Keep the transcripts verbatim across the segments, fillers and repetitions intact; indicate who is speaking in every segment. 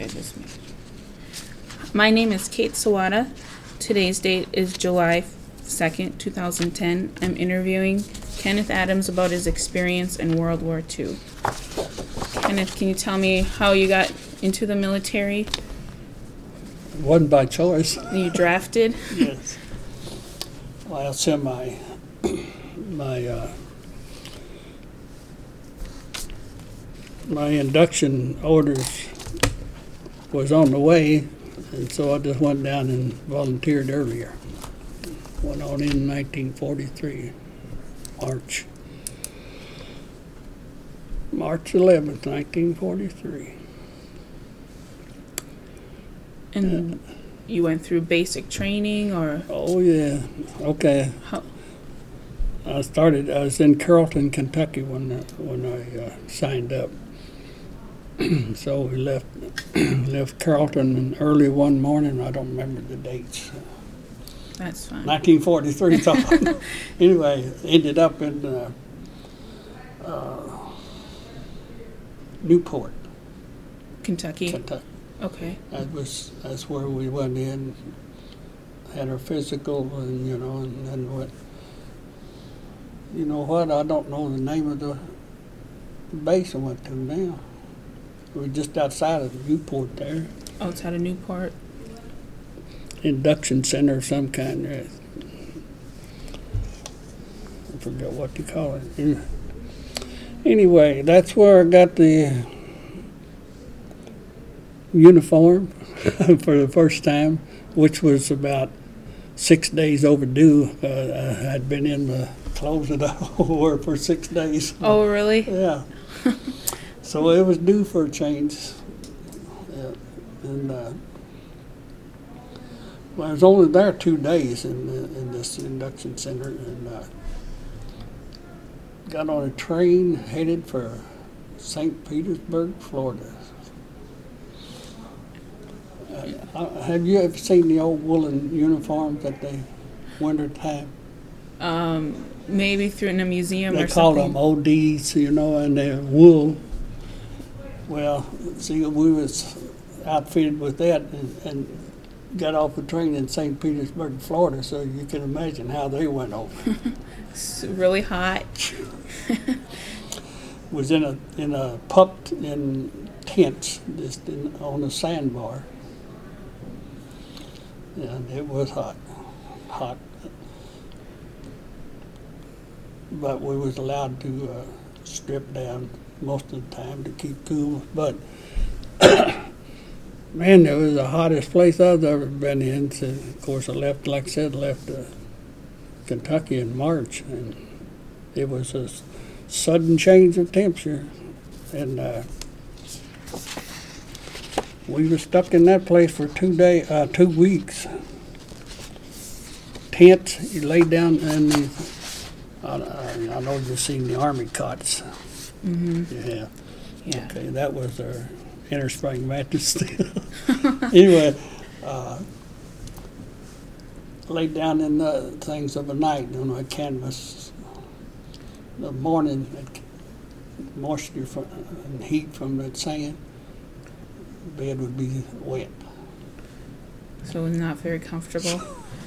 Speaker 1: My name is Kate Sawada. Today's date is July second, two thousand ten. I'm interviewing Kenneth Adams about his experience in World War Two. Kenneth, can you tell me how you got into the military?
Speaker 2: It wasn't by choice.
Speaker 1: You drafted?
Speaker 2: Yes. Well, semi. My uh, my induction orders was on the way, and so I just went down and volunteered earlier. Went on in nineteen forty-three, March. March eleventh, nineteen forty-three.
Speaker 1: And uh, you went through basic training, or?
Speaker 2: Oh, yeah. Okay.
Speaker 1: How?
Speaker 2: I started, I was in Carrollton, Kentucky when, uh, when I uh, signed up. So we left left Carrollton early one morning. I don't remember the dates.
Speaker 1: That's fine.
Speaker 2: nineteen forty-three. So anyway, ended up in uh, uh, Newport,
Speaker 1: Kentucky.
Speaker 2: Kentucky.
Speaker 1: Okay.
Speaker 2: That was that's where we went in, had our physical, and you know, and then what. You know what? I don't know the name of the base I went to now. We're just outside of Newport there.
Speaker 1: Outside of Newport?
Speaker 2: Induction center of some kind. I forget what you call it. Anyway, that's where I got the uniform for the first time, which was about six days overdue. Uh, I had been in the clothes that I wore for six days.
Speaker 1: Oh, really?
Speaker 2: Yeah. So it was due for a change. Yeah. And uh, well, I was only there two days in the, in this induction center, and uh, got on a train headed for Saint Petersburg, Florida. Uh, have you ever seen the old woolen uniforms at the winter time?
Speaker 1: Um, maybe through in a museum
Speaker 2: they
Speaker 1: or
Speaker 2: call
Speaker 1: something.
Speaker 2: them O Ds, you know, and they're wool. Well, see, we was outfitted with that and, and got off the train in Saint Petersburg, Florida, so you can imagine how they went over.
Speaker 1: It's really hot.
Speaker 2: Was in a in a pup in tents just in, on a sandbar. And it was hot, hot. But we was allowed to uh, strip down most of the time to keep cool. But man, it was the hottest place I've ever been in. So, of course, I left, like I said, left uh, Kentucky in March, and it was a sudden change of temperature, and uh, we were stuck in that place for two day, uh, two weeks. Tents, you lay down in the. I, I know you've seen the Army cots.
Speaker 1: Mm-hmm.
Speaker 2: Yeah.
Speaker 1: Yeah.
Speaker 2: Okay, that was our inner spring mattress. Anyway, uh, laid down in the things of a night on a canvas. The morning, moisture from, and heat from that sand, the bed would be wet.
Speaker 1: So not very comfortable.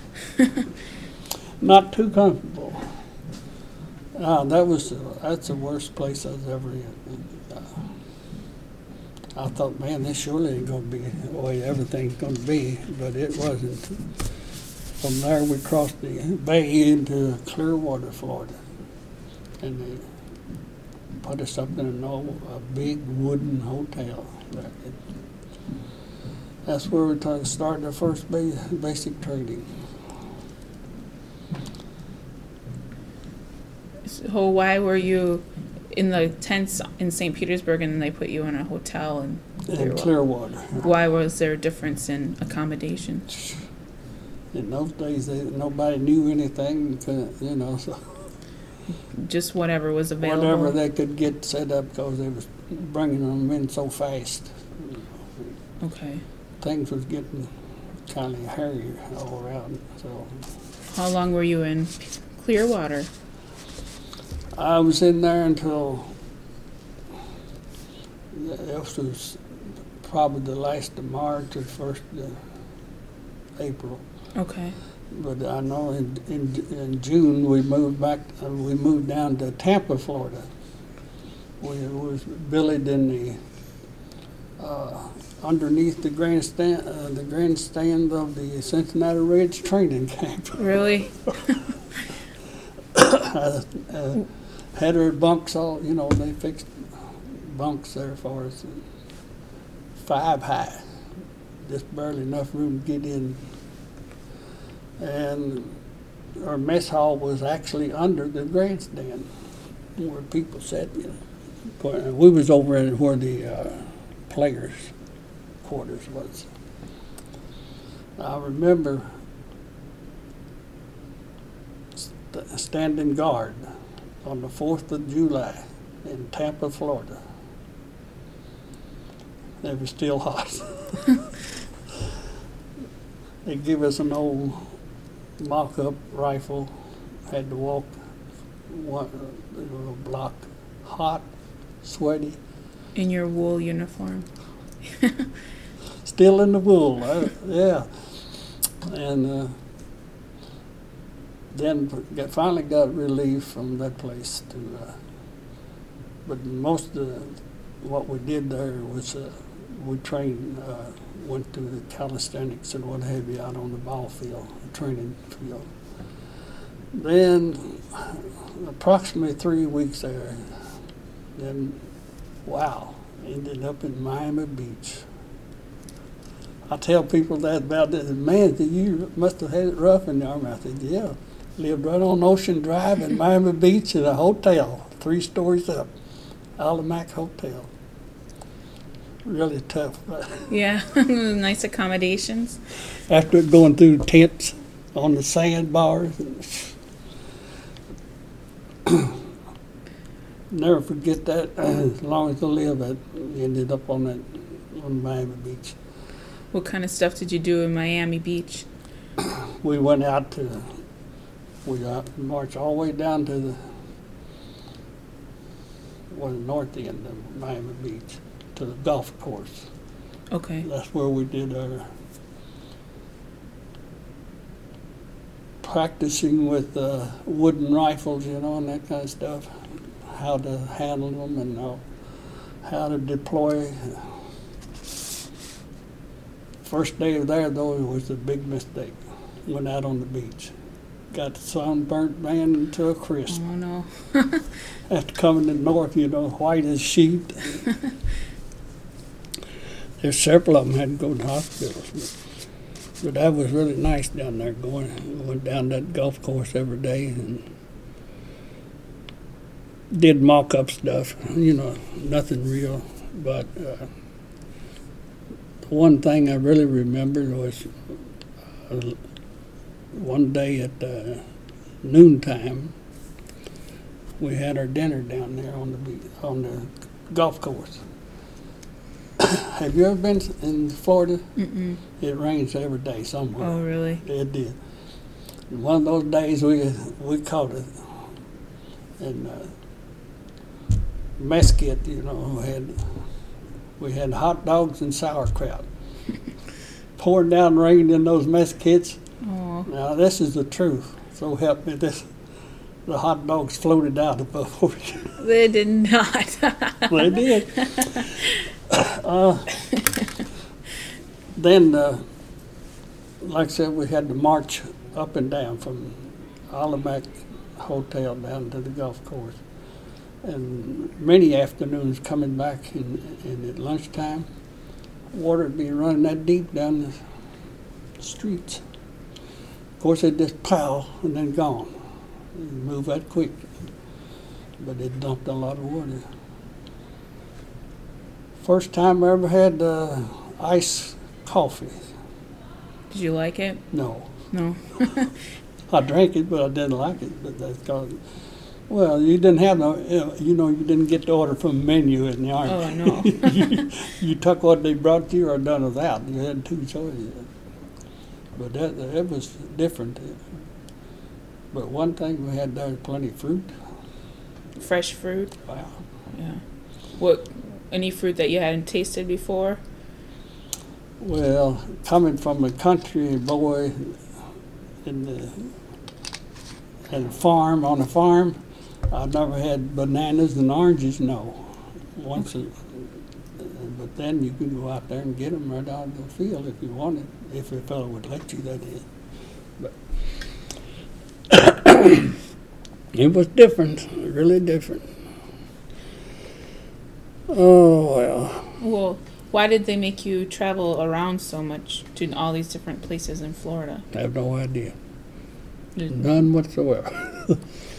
Speaker 2: Not too comfortable. Uh, that was that's the worst place I was ever in. Uh, I thought, man, this surely ain't going to be the way everything's going to be, but it wasn't. From there, we crossed the bay into Clearwater, Florida, and they put us up in an old, a big wooden hotel. That's where we t- started our first ba- basic training.
Speaker 1: So why were you in the tents in Saint Petersburg and then they put you in a hotel in Clearwater?
Speaker 2: In Clearwater.
Speaker 1: Why was there a difference in accommodation?
Speaker 2: In those days, they, nobody knew anything, you know, so
Speaker 1: Just whatever was available?
Speaker 2: whatever they could get set up because they was bringing them in so fast.
Speaker 1: Okay.
Speaker 2: Things was getting kind of hairy all around, so.
Speaker 1: How long were you in Clearwater?
Speaker 2: I was in there until, this was probably the last of March or first of April.
Speaker 1: Okay.
Speaker 2: But I know in, in, in June we moved back, uh, we moved down to Tampa, Florida. We was billeted in the, uh, underneath the grandstand, uh, the grandstand of the Cincinnati Reds training camp.
Speaker 1: Really?
Speaker 2: uh, uh, had our bunks all, you know, they fixed bunks there for us, five high, just barely enough room to get in. And our mess hall was actually under the grandstand where people sat, you know. But we was over in where the uh, players' quarters was. I remember st- standing guard on the fourth of July in Tampa, Florida. It was still hot. They give us an old mock-up rifle, had to walk one a little block, hot, sweaty.
Speaker 1: In your wool uniform.
Speaker 2: Still in the wool, uh, yeah. And uh, then got, finally got relief from that place. To, uh, but most of the, what we did there was uh, we trained, uh, went to the calisthenics and what have you out on the ball field, the training field. Then approximately three weeks there, then wow, ended up in Miami Beach. I tell people that about that, man, you must have had it rough in the Army. I said, yeah, lived right on Ocean Drive in Miami Beach in a hotel, three stories up, Alamac Hotel. Really tough.
Speaker 1: Yeah, nice accommodations.
Speaker 2: After going through tents on the sandbars. Never forget that. As long as I live, I ended up on that on Miami Beach.
Speaker 1: What kind of stuff did you do in Miami Beach?
Speaker 2: We went out to, we out, marched all the way down to the, well, the north end of Miami Beach, to the golf course.
Speaker 1: Okay.
Speaker 2: That's where we did our practicing with uh, wooden rifles, you know, and that kind of stuff, how to handle them and uh, how to deploy. First day there, though, it was a big mistake. Went out on the beach. Got the sunburnt man into a crisp.
Speaker 1: Oh, no.
Speaker 2: After coming to the north, you know, white as sheet. There's several of them had to go to hospitals. But, but that was really nice down there, going, went down that golf course every day and did mock-up stuff, you know, nothing real. But uh, the one thing I really remembered was uh, one day at uh, noontime, we had our dinner down there on the beach, on the golf course. Have you ever been in Florida?
Speaker 1: Mm-mm.
Speaker 2: It rains every day somewhere.
Speaker 1: Oh, really?
Speaker 2: It did. And one of those days we we caught it, and uh, Mesquite, you know, had we had hot dogs and sauerkraut. Pouring down rain in those Mesquites.
Speaker 1: Oh.
Speaker 2: Now this is the truth. So help me, this the hot dogs floated out above you.
Speaker 1: They did not.
Speaker 2: They did. Uh, then, uh, like I said, we had to march up and down from Alamac Hotel down to the golf course. And many afternoons coming back in, in at lunchtime, water would be running that deep down the streets. Of course, they'd just plow and then gone. They'd move that quick. But it dumped a lot of water. First time I ever had uh, iced coffee.
Speaker 1: Did you like it?
Speaker 2: No.
Speaker 1: No.
Speaker 2: I drank it, but I didn't like it. But that's cause, well, you didn't have no, you know, you didn't get the order from the menu in the Army.
Speaker 1: Oh, no.
Speaker 2: you, you took what they brought you or done without. You had two choices. But that, that was different. But one thing we had there was plenty of fruit.
Speaker 1: Fresh fruit?
Speaker 2: Wow.
Speaker 1: Yeah. What? Any fruit that you hadn't tasted before?
Speaker 2: Well, coming from a country boy in the, at a farm, on a farm, I never had bananas and oranges, no. Once, a, but then you can go out there and get them right out of the field if you wanted, if a fellow would let you, that is. But it was different, really different. Oh, well.
Speaker 1: Well, why did they make you travel around so much to all these different places in Florida?
Speaker 2: I have no idea.
Speaker 1: Did-
Speaker 2: None whatsoever.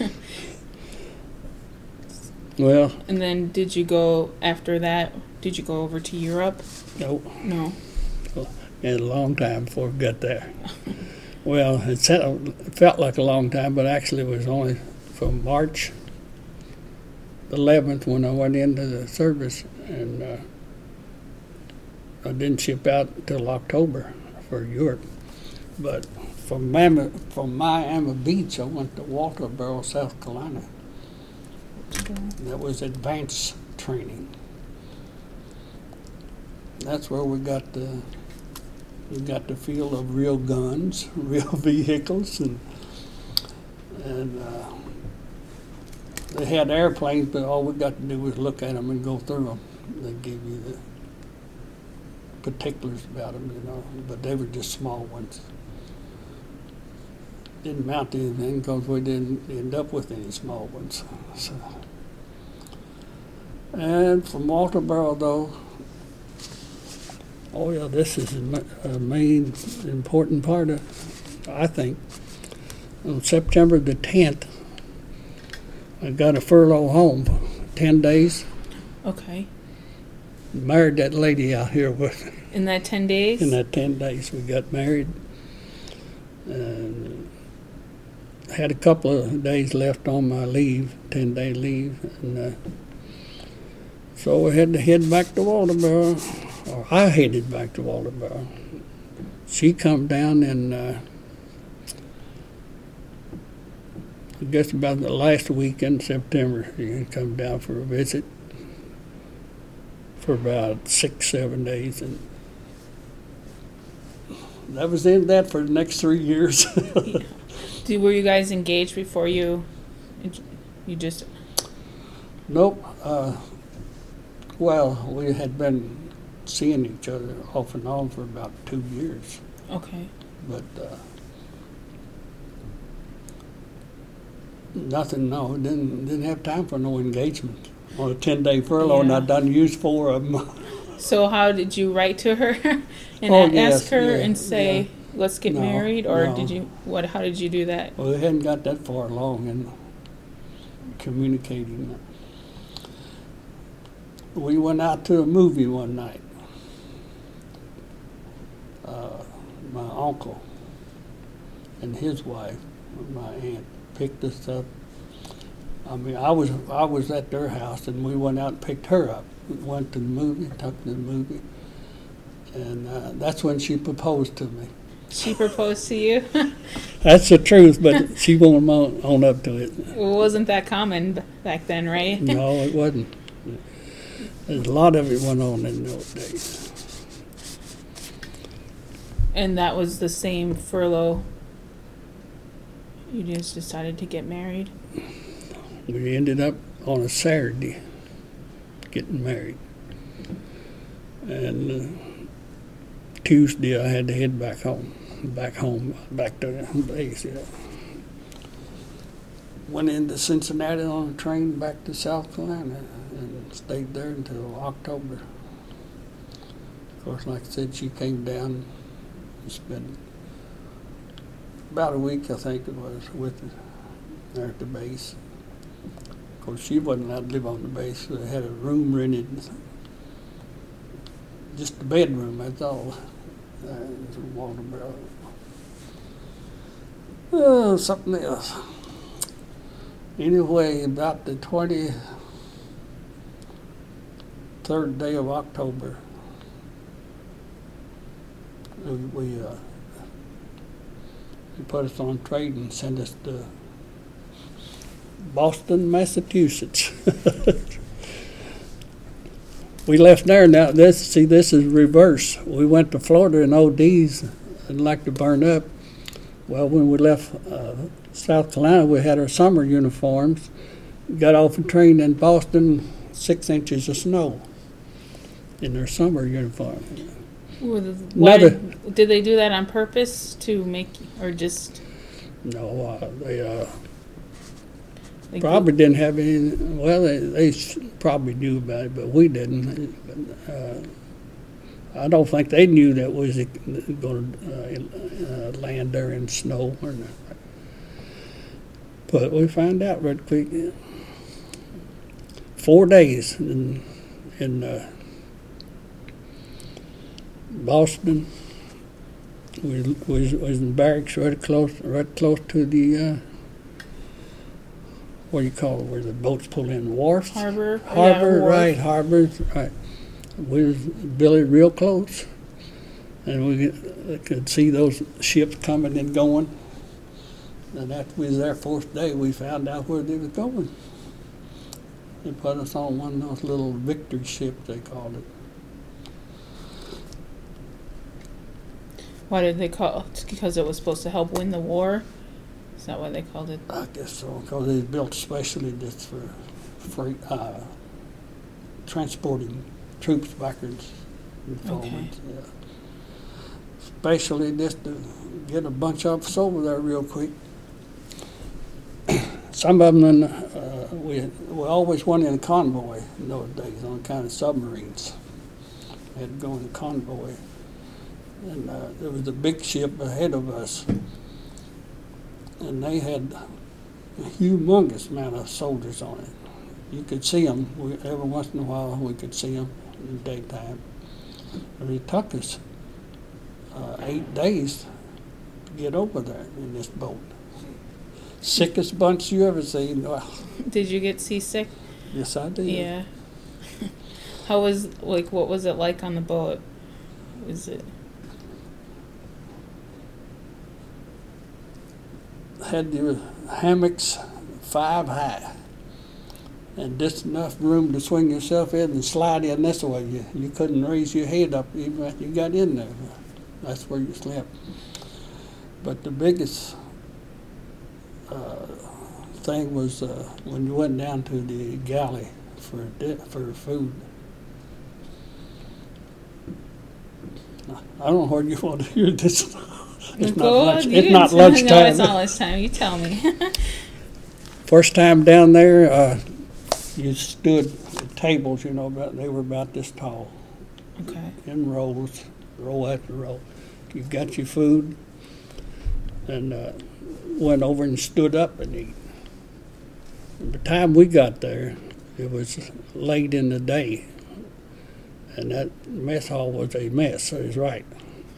Speaker 2: Well,
Speaker 1: And then did you go after that? Did you go over to Europe?
Speaker 2: no,
Speaker 1: No.
Speaker 2: it was a long time before we got there. Well, it said- it felt like a long time, but actually it was only from March eleventh when I went into the service, and uh, I didn't ship out until October for Europe. But from Miami, from Miami Beach, I went to Walterboro, South Carolina. That was advanced training. That's where we got the we got the feel of real guns, real vehicles, and and uh, they had airplanes, but all we got to do was look at them and go through them. They give you the particulars about them, you know, but they were just small ones. Didn't mount anything because we didn't end up with any small ones. So. And from Walterboro, though, oh yeah, this is a ma- a main important part of, I think. On September the tenth, I got a furlough home, ten days.
Speaker 1: Okay.
Speaker 2: Married that lady out here with
Speaker 1: In that ten days?
Speaker 2: in that ten days. We got married. And had a couple of days left on my leave, ten-day leave. And uh, so we had to head back to Walterboro, or I headed back to Walterboro. She come down and uh, I guess about the last week in September, she come down for a visit for about six, seven days. And that was in that for the next three years.
Speaker 1: Did, were you guys engaged before you, you just,
Speaker 2: Nope. Uh, well, we had been seeing each other off and on for about two years,
Speaker 1: okay.
Speaker 2: but uh, nothing. No, didn't didn't have time for no engagement on a ten-day furlough, and
Speaker 1: Yeah.
Speaker 2: I done used four of them.
Speaker 1: So how did you write to her and
Speaker 2: Oh,
Speaker 1: a-
Speaker 2: yes,
Speaker 1: ask her
Speaker 2: yeah,
Speaker 1: and say,
Speaker 2: yeah.
Speaker 1: let's get
Speaker 2: No,
Speaker 1: married? Or
Speaker 2: no.
Speaker 1: did you, what? How did you do that?
Speaker 2: Well, we hadn't got that far along in communicating. We went out to a movie one night. Uh, my uncle and his wife, my aunt, picked us up. I mean, I was I was at their house, and we went out and picked her up. We went to the movie, took to the movie, and uh, that's when she proposed to me.
Speaker 1: She proposed to you?
Speaker 2: That's the truth, but she won't own, own up to it.
Speaker 1: It wasn't that common b- back then, right?
Speaker 2: No, it wasn't. There's a lot of it went on in those days.
Speaker 1: And that was the same furlough. You just decided to get married?
Speaker 2: We ended up on a Saturday getting married. And uh, Tuesday I had to head back home, back home, back to the base. Yeah. Went into Cincinnati on a train back to South Carolina and stayed there until October. Of course, like I said, she came down and spent about a week, I think it was, with us there at the base. Of course, she wasn't allowed to live on the base, so they had a room rented, just a bedroom, that's all. Uh, it was in Walterboro. Oh, something else. Anyway, about the twenty-third day of October, we, we, uh, they put us on trade and sent us to Boston, Massachusetts. we left there. Now this, see, this is reverse. We went to Florida in O Ds and like to burn up. Well, when we left uh, South Carolina, we had our summer uniforms. Got off a train in Boston, six inches of snow in their summer uniform.
Speaker 1: Why
Speaker 2: Another,
Speaker 1: did, did they do that on purpose to make, or just
Speaker 2: no, uh, they uh,
Speaker 1: like,
Speaker 2: probably didn't have any. Well, they, they s- probably knew about it, but we didn't. Uh, I don't think they knew that was going to uh, uh, land there in snow or not. But we found out right quick. Four days in in uh, Boston. We was was in barracks right close, right close to the uh, what do you call it, where the boats pull in, wharfs.
Speaker 1: harbor?
Speaker 2: Harbor,
Speaker 1: Yeah, wharf.
Speaker 2: right, harbor, right. We was Billy real close, and we could- could see those ships coming and going. And after we was there fourth day, we found out where they was going. They put us on one of those little victory ships, they called it.
Speaker 1: Why did they call it? Because it was supposed to help win the war? Is that why they called it?
Speaker 2: I guess so, because they was built specially just for, for uh, transporting troops backwards and forwards.
Speaker 1: Okay.
Speaker 2: Yeah. Especially just to get a bunch of us over there real quick. Some of them, uh, we, we always went in a convoy in those days on kind of submarines. We had to go in a convoy. And uh, there was a big ship ahead of us. And they had a humongous amount of soldiers on it. You could see them. We, every once in a while we could see them in the daytime. And it took us uh, eight days to get over there in this boat. Sickest bunch you ever seen. Well,
Speaker 1: Did you get seasick?
Speaker 2: yes, I did.
Speaker 1: Yeah. How was, like, what was it like on the boat? Was it,
Speaker 2: Had your hammocks five high and just enough room to swing yourself in and slide in this way. You, you couldn't raise your head up even after you got in there. That's where you slept. But the biggest uh, thing was uh, when you went down to the galley for di- for food. I don't know where you want to hear this. It's not
Speaker 1: Go
Speaker 2: lunch.
Speaker 1: on,
Speaker 2: It's
Speaker 1: you
Speaker 2: not
Speaker 1: didn't-
Speaker 2: lunchtime.
Speaker 1: No, it's not lunchtime. You tell me.
Speaker 2: First time down there, uh, you stood at tables, you know, about, they were about this tall,
Speaker 1: Okay.
Speaker 2: in rows, row after row. You got your food, and uh, went over and stood up and ate. And by the time we got there, it was late in the day, and that mess hall was a mess, so he's right.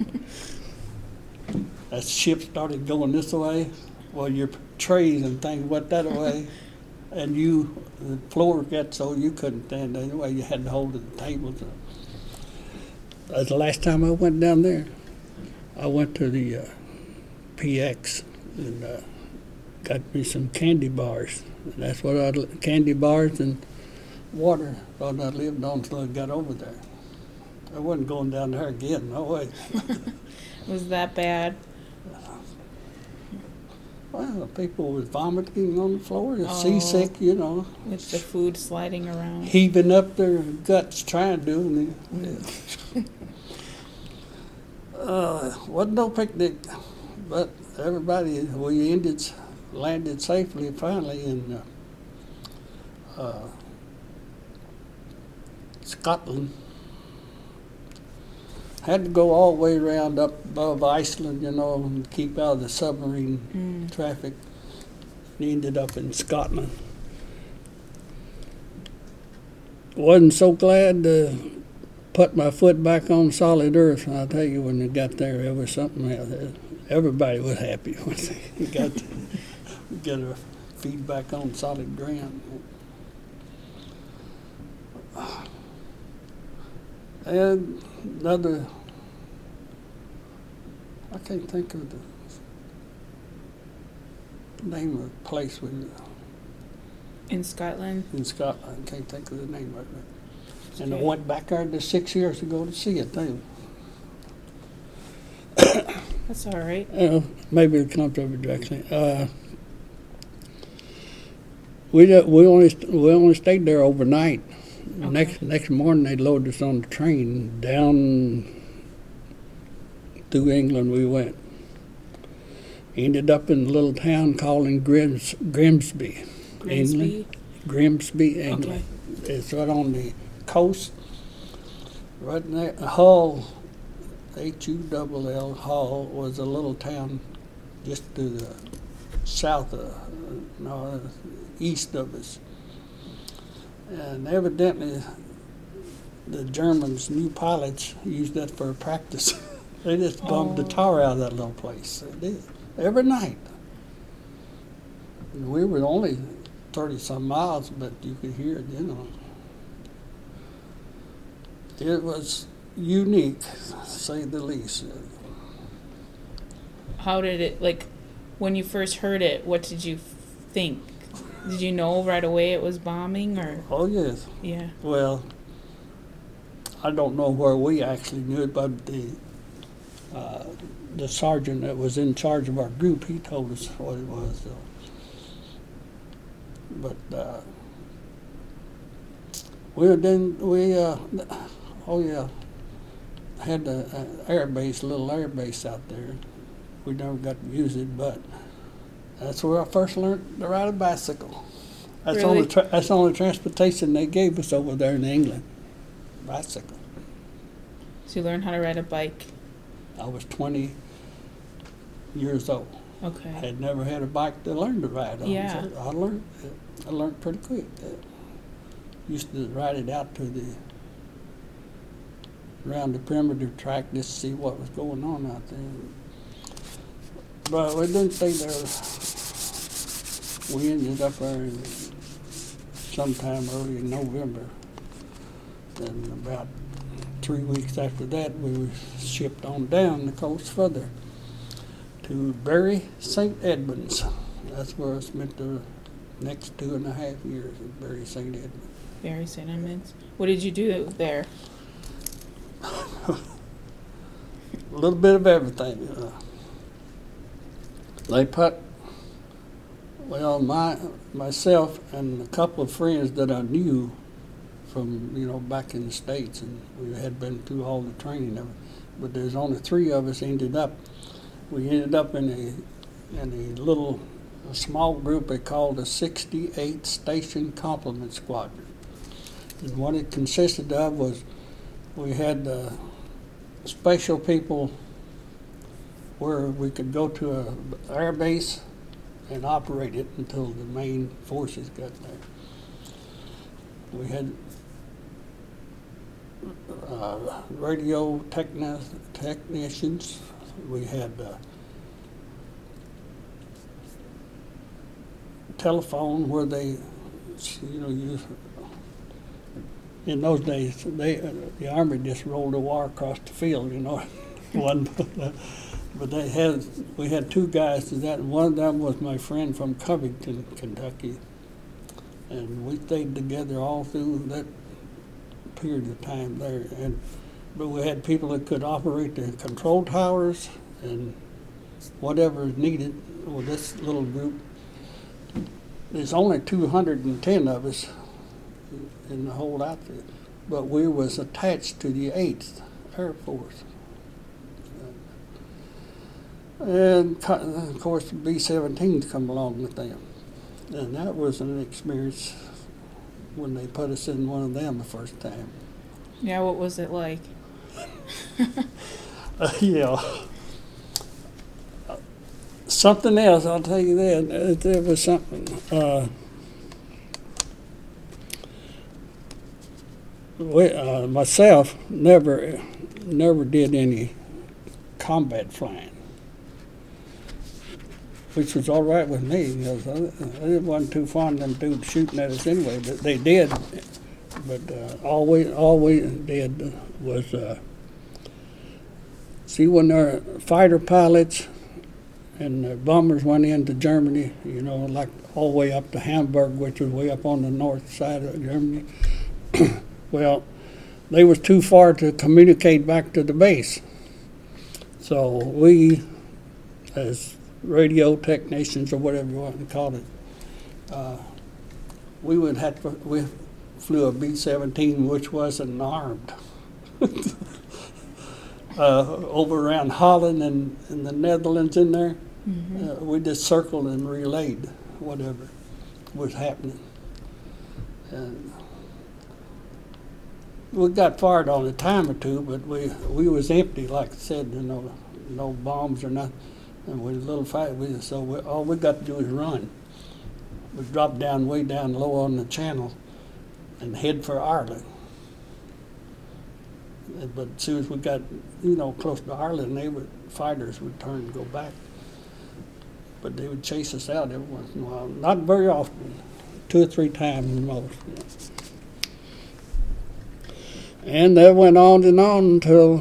Speaker 2: As ship started going this way, well, your trays and things went that way, and you, the floor got so you couldn't stand anyway. You had to hold the tables. That's the last time I went down there. I went to the uh, P X and uh, got me some candy bars. And that's what I candy bars and water. Thought I lived on until I got over there. I wasn't going down there again. No way.
Speaker 1: Was that bad?
Speaker 2: Well, people was vomiting on the floor,
Speaker 1: Oh.
Speaker 2: seasick, you know,
Speaker 1: With the food sliding around?
Speaker 2: heaving up their guts trying to. And they, uh, wasn't no picnic, but everybody, we ended, landed safely finally in uh, uh, Scotland. Had to go all the way around up above Iceland, you know, and keep out of the submarine
Speaker 1: Mm.
Speaker 2: traffic. And ended up in Scotland. Wasn't so glad to put my foot back on solid earth. I'll tell you, when I got there, it was something else. Everybody was happy when they got to get their feet back on solid ground. And another, I can't think of the name of the place we
Speaker 1: In Scotland?
Speaker 2: in Scotland. I can't think of the name of it. And I
Speaker 1: Okay.
Speaker 2: went back there just six years ago to see it too.
Speaker 1: That's all right.
Speaker 2: Uh, maybe it comes over directly. Uh, we don't- we only st- we only stayed there overnight.
Speaker 1: Okay.
Speaker 2: Next next morning they loaded us on the train down through England. We went. Ended up in a little town called in Grims, Grimsby,
Speaker 1: Grimsby.
Speaker 2: England. Grimsby, England.
Speaker 1: Okay.
Speaker 2: It's right on the coast. Right there, Hull, H U L L, Hull was a little town just to the south of, no, east of us. And evidently, the Germans, new pilots, used that for practice. They just bombed
Speaker 1: Oh.
Speaker 2: the tar out of that little place. They did. Every night. And we were only thirty some miles, but you could hear it, you know. It was unique, to say the least.
Speaker 1: How did it, like, when you first heard it, what did you think? Did you know right away it was bombing, or?
Speaker 2: Oh, yes.
Speaker 1: Yeah.
Speaker 2: Well, I don't know where we actually knew it, but the uh, the sergeant that was in charge of our group, he told us what it was. So. But uh, we then we uh, oh yeah, had the uh, air base, little air base out there. We never got to use it, but that's where I first learned to ride a bicycle. That's
Speaker 1: Really?
Speaker 2: only tra- that's the only transportation they gave us over there in England. Bicycle.
Speaker 1: So you learned how to ride a bike.
Speaker 2: I was twenty years old. I
Speaker 1: Okay.
Speaker 2: had never had a bike to learn to ride on.
Speaker 1: Yeah.
Speaker 2: So I learned. I learned pretty quick. Uh, used to ride it out to the around the perimeter track just to see what was going on out there. But we didn't stay there. We ended up there in sometime early in November. And about three weeks after that, we were shipped on down the coast further to Bury Saint Edmunds. That's where I spent the next two and a half years at Bury Saint Edmunds.
Speaker 1: Very Saint Edmunds. What did you do there?
Speaker 2: A little bit of everything. Uh, they put, well, my myself and a couple of friends that I knew from, you know, back in the States, and we had been through all the training of it, but there's only three of us ended up. We ended up in a in a little a small group they called a sixty-eight Station Complement Squadron. And what it consisted of was we had uh, special people where we could go to a air base and operate it until the main forces got there. We had uh, radio techni- technicians. We had uh, telephone where they, you know, use. In those days, they uh, the Army just rolled a wire across the field, you know. One, but they had we had two guys to that, and one of them was my friend from Covington, Kentucky, and we stayed together all through that period of time there. And but we had people that could operate the control towers and whatever is needed. Well, this little group, there's only two hundred ten of us in the whole outfit, but we was attached to the eighth Air Force. And of course the B seventeens come along with them. And that was an experience when they put us in one of them the first time.
Speaker 1: Yeah, what was it like?
Speaker 2: Uh, yeah. Something else, I'll tell you that. Uh, There was something. Uh, we, uh, myself never, never did any combat flying, which was all right with me because I, I wasn't too fond of them dudes shooting at us anyway. But they did. But uh, all we all we did was uh, see when our fighter pilots and the bombers went into Germany, you know, like all the way up to Hamburg, which was way up on the north side of Germany. Well, they was too far to communicate back to the base. So we, as radio technicians or whatever you want to call it, uh, we would have to, we flew a B seventeen which wasn't armed. uh, over around Holland and, and the Netherlands in there, mm-hmm. uh, we just circled and relayed whatever was happening. And we got fired on a time or two, but we we was empty, like I said, you know, no bombs or nothing. And we was a little fight, we, so we, all we got to do is run. We dropped down way down low on the channel and head for Ireland. But as soon as we got, you know, close to Ireland, they would, fighters would turn and go back. But they would chase us out every once in a while. Not very often, two or three times at most. You know. And that went on and on until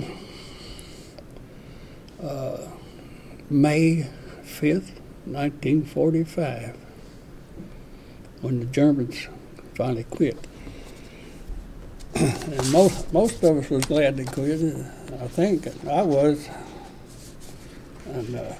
Speaker 2: uh, May fifth, nineteen forty-five, when the Germans finally quit. And most most of us was glad they quit. I think I was. And uh,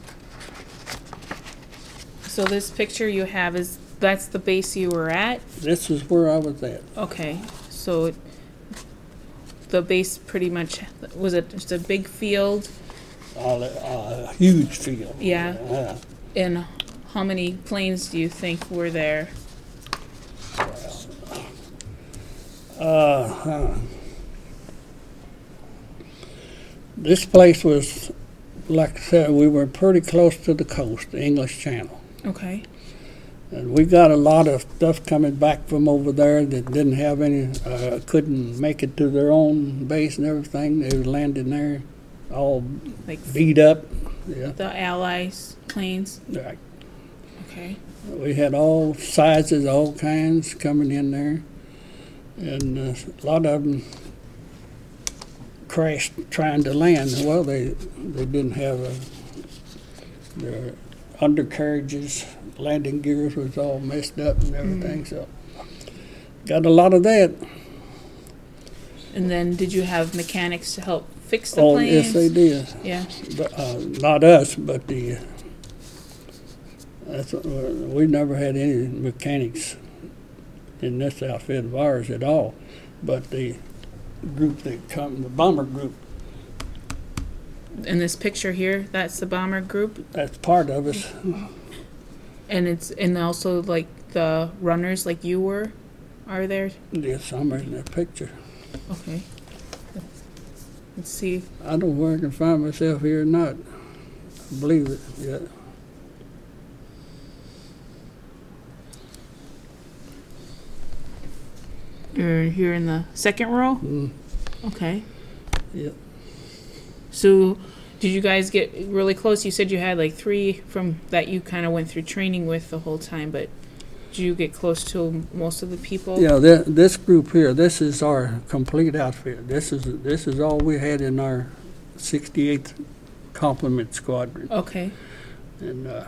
Speaker 1: so this picture you have is that's the base you were at?
Speaker 2: This is where I was at.
Speaker 1: Okay, so it, the base pretty much was it just a big field?
Speaker 2: Uh, a huge field.
Speaker 1: Yeah.
Speaker 2: Uh,
Speaker 1: and how many planes do you think were there?
Speaker 2: Uh, huh. This place was, like I said, we were pretty close to the coast, the English Channel.
Speaker 1: Okay.
Speaker 2: And we got a lot of stuff coming back from over there that didn't have any, uh, couldn't make it to their own base and everything. They were landing there all
Speaker 1: like
Speaker 2: beat up. Yeah.
Speaker 1: The Allies planes?
Speaker 2: Right.
Speaker 1: Okay.
Speaker 2: We had all sizes, all kinds coming in there. And uh, a lot of them crashed trying to land. Well, they they didn't have a, their undercarriages, landing gears was all messed up and everything. Mm. So got a lot of that.
Speaker 1: And then did you have mechanics to help fix the
Speaker 2: oh,
Speaker 1: planes?
Speaker 2: Yes, they did.
Speaker 1: Yeah.
Speaker 2: But, uh, not us, but the. That's, uh, we never had any mechanics in this outfit of ours at all, but the group that come, the bomber group.
Speaker 1: In this picture here, that's the bomber group?
Speaker 2: That's part of us.
Speaker 1: And it's and also like the runners like you were are there?
Speaker 2: Yes, some are in that picture.
Speaker 1: Okay. Let's see.
Speaker 2: I don't know where I can find myself here or not. I believe it yet.
Speaker 1: You're here in the second row?
Speaker 2: Mm.
Speaker 1: Okay.
Speaker 2: Yep.
Speaker 1: So did you guys get really close? You said you had like three from that you kind of went through training with the whole time, but did you get close to most of the people?
Speaker 2: Yeah, th- this group here, this is our complete outfit. This is this is all we had in our sixty-eighth Complement Squadron.
Speaker 1: Okay.
Speaker 2: And uh,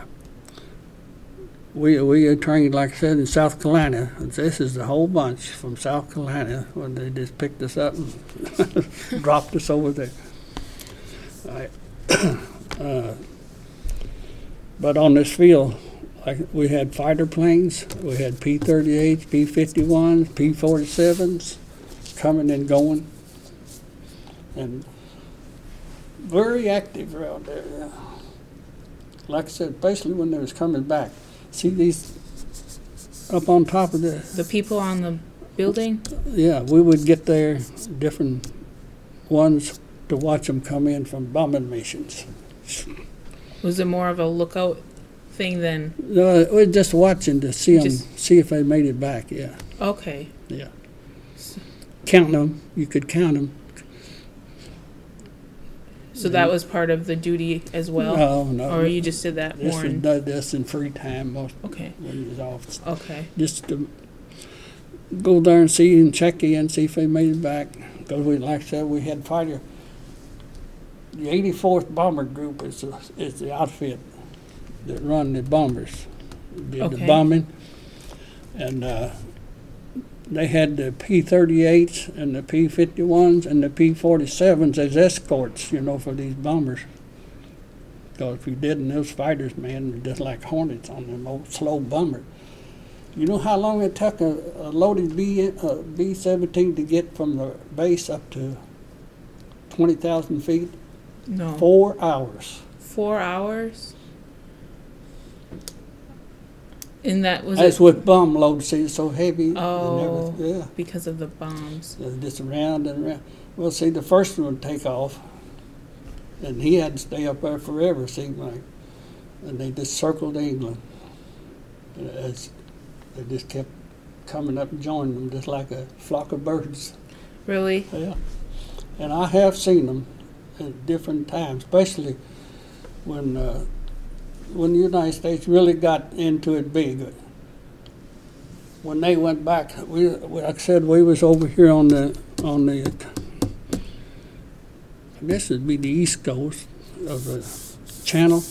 Speaker 2: we we are trained, like I said, in South Carolina. This is the whole bunch from South Carolina when they just picked us up and dropped us over there. All right. uh, but on this field, like we had fighter planes, we had P thirty-eights, P fifty-ones, P forty-sevens coming and going, and very active around there. Yeah. Like I said, basically when they was coming back. See these up on top of the...
Speaker 1: The people on the building?
Speaker 2: Yeah, we would get there, different ones, to watch them come in from bombing missions.
Speaker 1: Was it more of a lookout thing than...
Speaker 2: No, we're just watching to see them,
Speaker 1: Just-
Speaker 2: see if they made it back, yeah.
Speaker 1: Okay.
Speaker 2: Yeah. Count them, you could count them.
Speaker 1: So that was part of the duty as well?
Speaker 2: No, no.
Speaker 1: Or you just did that
Speaker 2: This
Speaker 1: more
Speaker 2: was
Speaker 1: in...
Speaker 2: done this in free time, most
Speaker 1: Okay.
Speaker 2: when you was off.
Speaker 1: Okay.
Speaker 2: Just to go there and see and check in, see if they made it back. Because we, like I said, we had fighter. The eighty-fourth Bomber Group is the, is the outfit that run the bombers, did
Speaker 1: Okay.
Speaker 2: the bombing, and uh, they had the P thirty-eights and the P fifty-ones and the P forty-sevens as escorts, you know, for these bombers. Because if you didn't, those fighters, man, were just like hornets on them old slow bombers. You know how long it took a, a loaded B, uh, B seventeen to get from the base up to twenty thousand feet?
Speaker 1: No.
Speaker 2: Four hours.
Speaker 1: Four hours? And that was
Speaker 2: That's
Speaker 1: it
Speaker 2: with bomb loads, see, it's so heavy. and
Speaker 1: Oh.
Speaker 2: everything. Yeah.
Speaker 1: because of the bombs.
Speaker 2: Uh, just around and around. Well, see, the first one would take off, and he had to stay up there forever, seemed like. And they just circled England. And As they just kept coming up and joining them, just like a flock of birds.
Speaker 1: Really?
Speaker 2: Yeah. And I have seen them at different times, especially when uh, when the United States really got into it big. When they went back, we, like I said, we was over here on the on the. I guess it'd be the east coast of the channel,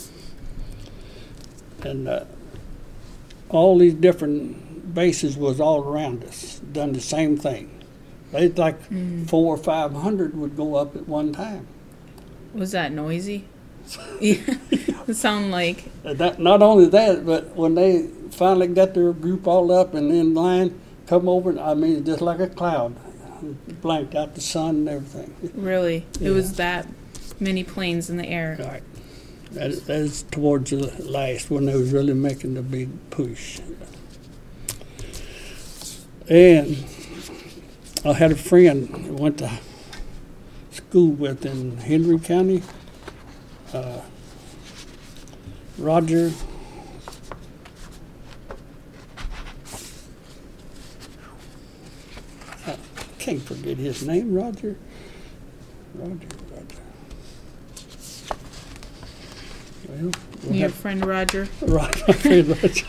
Speaker 2: and uh, all these different bases was all around us, done the same thing. They like
Speaker 1: Mm.
Speaker 2: four or five hundred would go up at one time.
Speaker 1: Was that noisy? Yeah. It sounded like,
Speaker 2: Uh, That, not only that, but when they finally got their group all up and in line, come over, I mean, just like a cloud, blanked out the sun and everything.
Speaker 1: really, it
Speaker 2: Yeah.
Speaker 1: was that many planes in the air.
Speaker 2: Right. That, is- that is towards the last when they was really making the big push. And I had a friend I went to school with in Henry County, uh, Roger. I can't forget his name, Roger. Roger, Roger. Well, we'll
Speaker 1: Your
Speaker 2: have-
Speaker 1: friend Roger?
Speaker 2: Right, my friend Roger.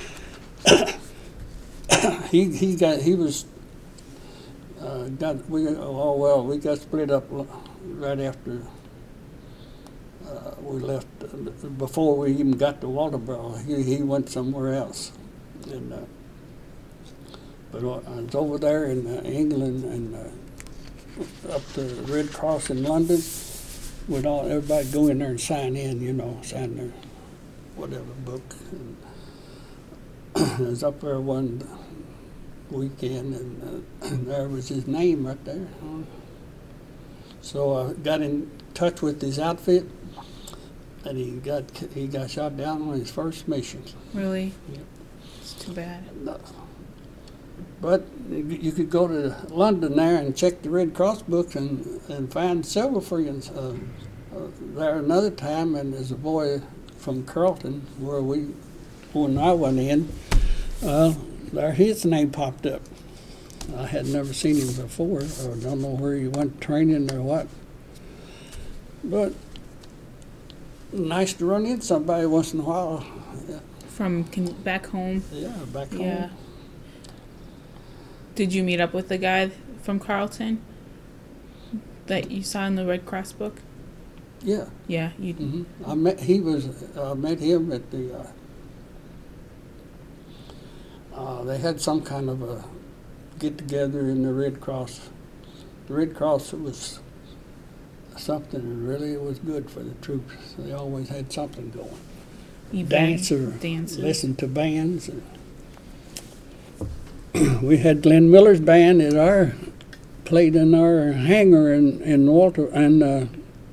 Speaker 2: he he got he was uh, got we oh well we got split up l- right after uh, we left uh, before we even got to Walterboro. He he went somewhere else, and uh, but I was over there in uh, England and uh, up to Red Cross in London. With all everybody go in there and sign in, you know, sign their whatever book. And I was up there one weekend, and, uh, and there was his name right there. So I got in touch with his outfit, and he got he got shot down on his first mission.
Speaker 1: Really?
Speaker 2: Yep.
Speaker 1: It's too bad.
Speaker 2: No. But you you could go to London there and check the Red Cross books and, and find several friends. Uh, uh, there another time, and there's a boy from Carlton where we, when I went in, uh, there his name popped up. I had never seen him before, or don't know where he went training or what. But nice to run into somebody once in a while. Yeah,
Speaker 1: From can, back home?
Speaker 2: yeah back home.
Speaker 1: Yeah. Did you meet up with the guy from Carlton that you saw in the Red Cross book?
Speaker 2: Yeah.
Speaker 1: Yeah, you.
Speaker 2: hmm I met. He was. I met him at the. Uh, uh, they had some kind of a get together in the Red Cross. The Red Cross was something really was good for the troops. They always had something going. Dance or
Speaker 1: dances.
Speaker 2: listen to bands. And we had Glenn Miller's band at our played in our hangar in in Walter and uh,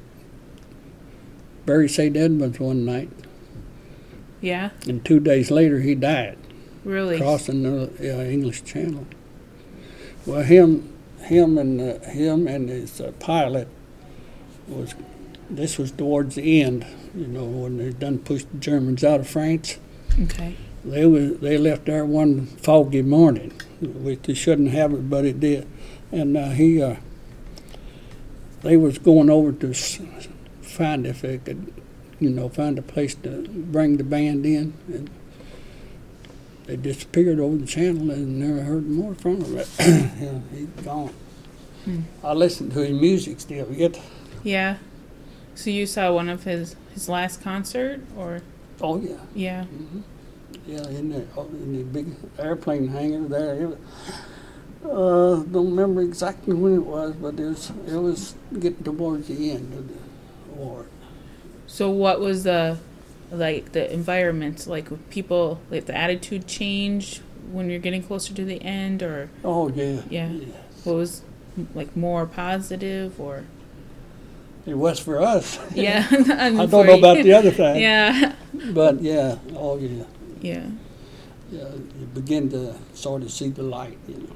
Speaker 2: Barry Saint Edmunds one night,
Speaker 1: Yeah,
Speaker 2: and two days later he died
Speaker 1: really.
Speaker 2: crossing the uh, English Channel. Well, him, him and uh, him and his uh, pilot was. This was towards the end, you know, when they done pushed the Germans out of France.
Speaker 1: Okay.
Speaker 2: They was they left there one foggy morning, which they shouldn't have it, but it did. And uh, he, uh, they was going over to s- find if they could, you know, find a place to bring the band in, and they disappeared over the channel and never heard more from him. Yeah, he's gone.
Speaker 1: Hmm.
Speaker 2: I listen to his music still. Yet,
Speaker 1: Yeah. So you saw one of his his last concert, or
Speaker 2: oh yeah.
Speaker 1: yeah.
Speaker 2: hmm Yeah, in the oh, in the big airplane hangar there. It was, Uh, don't remember exactly when it was, but it was it was getting towards the end of the war.
Speaker 1: So what was the like the environment like with people like the attitude change when you're getting closer to the end or
Speaker 2: Oh yeah.
Speaker 1: yeah what was like more positive or
Speaker 2: It was for us.
Speaker 1: yeah
Speaker 2: I don't know about the other side.
Speaker 1: yeah
Speaker 2: But yeah, oh yeah,
Speaker 1: yeah
Speaker 2: yeah. You begin to sort of see the light, you know.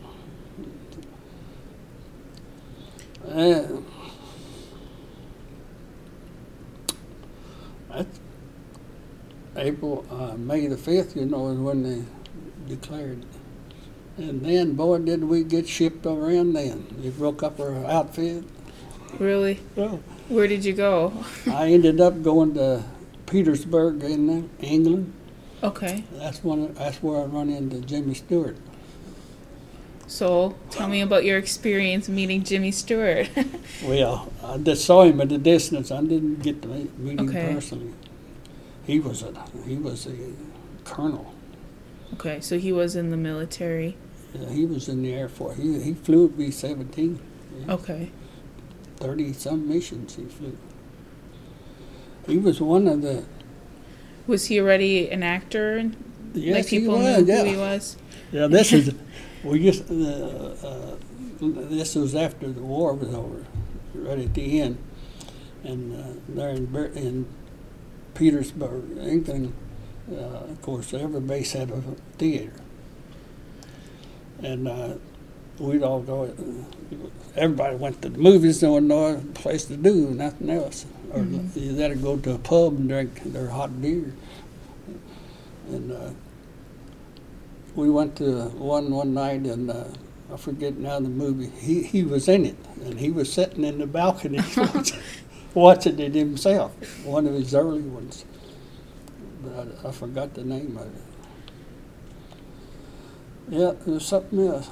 Speaker 2: And that's April, uh, May the fifth, you know, is when they declared. And then, boy, did we get shipped around then. It broke up our outfit.
Speaker 1: really
Speaker 2: Well,
Speaker 1: where did you go
Speaker 2: I ended up going to Petersburg in England.
Speaker 1: okay
Speaker 2: That's when that's where I run into Jimmy Stewart.
Speaker 1: so tell me about your experience meeting Jimmy Stewart.
Speaker 2: Well, I just saw him at a distance. I didn't get to meet meet him
Speaker 1: Okay.
Speaker 2: personally. He was a he was a colonel.
Speaker 1: Okay, so he was in the military.
Speaker 2: Yeah, he was in the Air Force. He he flew at B seventeen.
Speaker 1: Okay.
Speaker 2: Thirty some missions he flew. He was one of the.
Speaker 1: Was he already an actor? And
Speaker 2: Yes,
Speaker 1: like people
Speaker 2: he was.
Speaker 1: knew
Speaker 2: Yeah.
Speaker 1: who he was?
Speaker 2: Yeah, this is. We just. Uh, uh, this was after the war was over, right at the end, and uh, there in Ber- in Petersburg, England. Uh, of course, every base had a theater, and uh, we'd all go. Everybody went to the movies. There was no place to do nothing else, or
Speaker 1: Mhm.
Speaker 2: you had to go to a pub and drink their hot beer. And uh, we went to one one night, and uh, I forget now the movie. He he was in it, and he was sitting in the balcony watching, watching it himself. One of his early ones. But I, I forgot the name of it. Yeah, it was something else.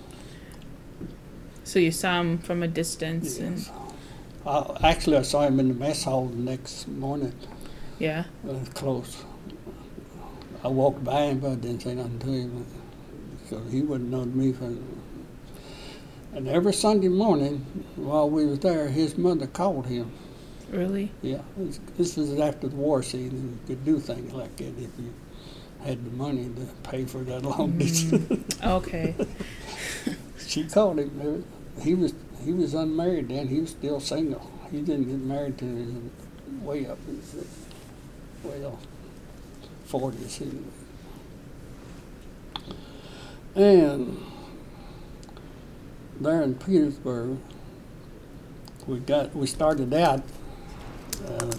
Speaker 1: So you saw him from a distance, and
Speaker 2: Yes. I, actually, I saw him in the mess hall the next morning.
Speaker 1: yeah.
Speaker 2: It was close. I walked by him, but I didn't say nothing to him because he wouldn't know me. From, and every Sunday morning, while we was there, his mother called him.
Speaker 1: Really?
Speaker 2: Yeah, this, this was after the war season. You could do things like that if you had the money to pay for that long distance.
Speaker 1: Okay.
Speaker 2: She called him. He was he was unmarried then. He was still single. He didn't get married till he was way up in his, well, forties. And there in Petersburg, we got we started out. Uh,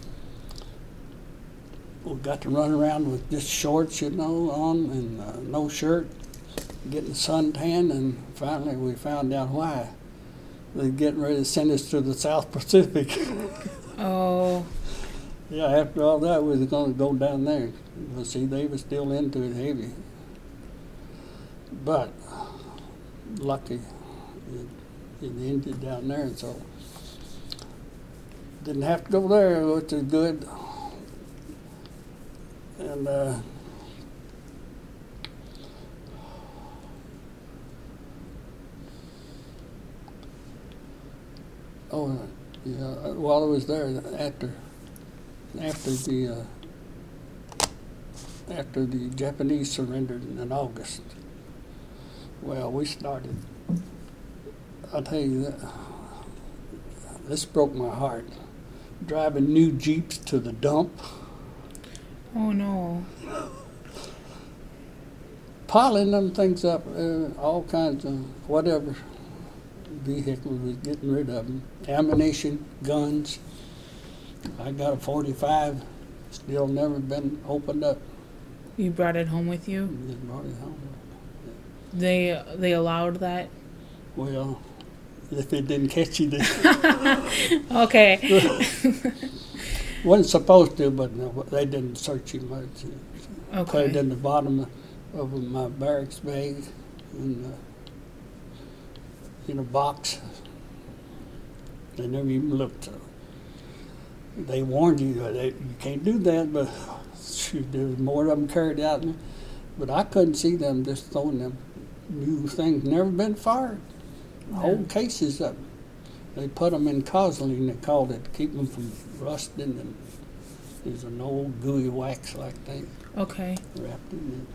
Speaker 2: we got to run around with just shorts, you know, on and uh, no shirt, getting suntan, and finally we found out why. They're getting ready to send us to the South Pacific.
Speaker 1: Oh.
Speaker 2: Yeah, after all that, we was going to go down there. But see, they were still into it heavy. But lucky, it, it ended down there, and so didn't have to go there, which is good. And uh, oh yeah, while I was there, after after the uh, after the Japanese surrendered in August, well, we started. I'll tell you that this broke my heart. Driving new Jeeps to the dump.
Speaker 1: Oh no.
Speaker 2: Piling them things up, uh, all kinds of whatever vehicles, was getting rid of them. Ammunition, guns. I got a forty-five, still never been opened up.
Speaker 1: You brought it home with you?
Speaker 2: Just brought it home.
Speaker 1: They they allowed that?
Speaker 2: Well, if it didn't catch you, then
Speaker 1: Okay.
Speaker 2: wasn't supposed to, but no, they didn't search you much. Put it
Speaker 1: Okay.
Speaker 2: in the bottom of my barracks bag in, uh, in a box. They never even looked. They warned you that they, you can't do that, but shoot, there was more of them carried out. But I couldn't see them just throwing them new things never been fired.
Speaker 1: Yeah.
Speaker 2: Whole cases of them. They put them in Cosline, they called it, to keep them from rusting, and there's an old gooey wax like thing
Speaker 1: Okay.
Speaker 2: wrapped in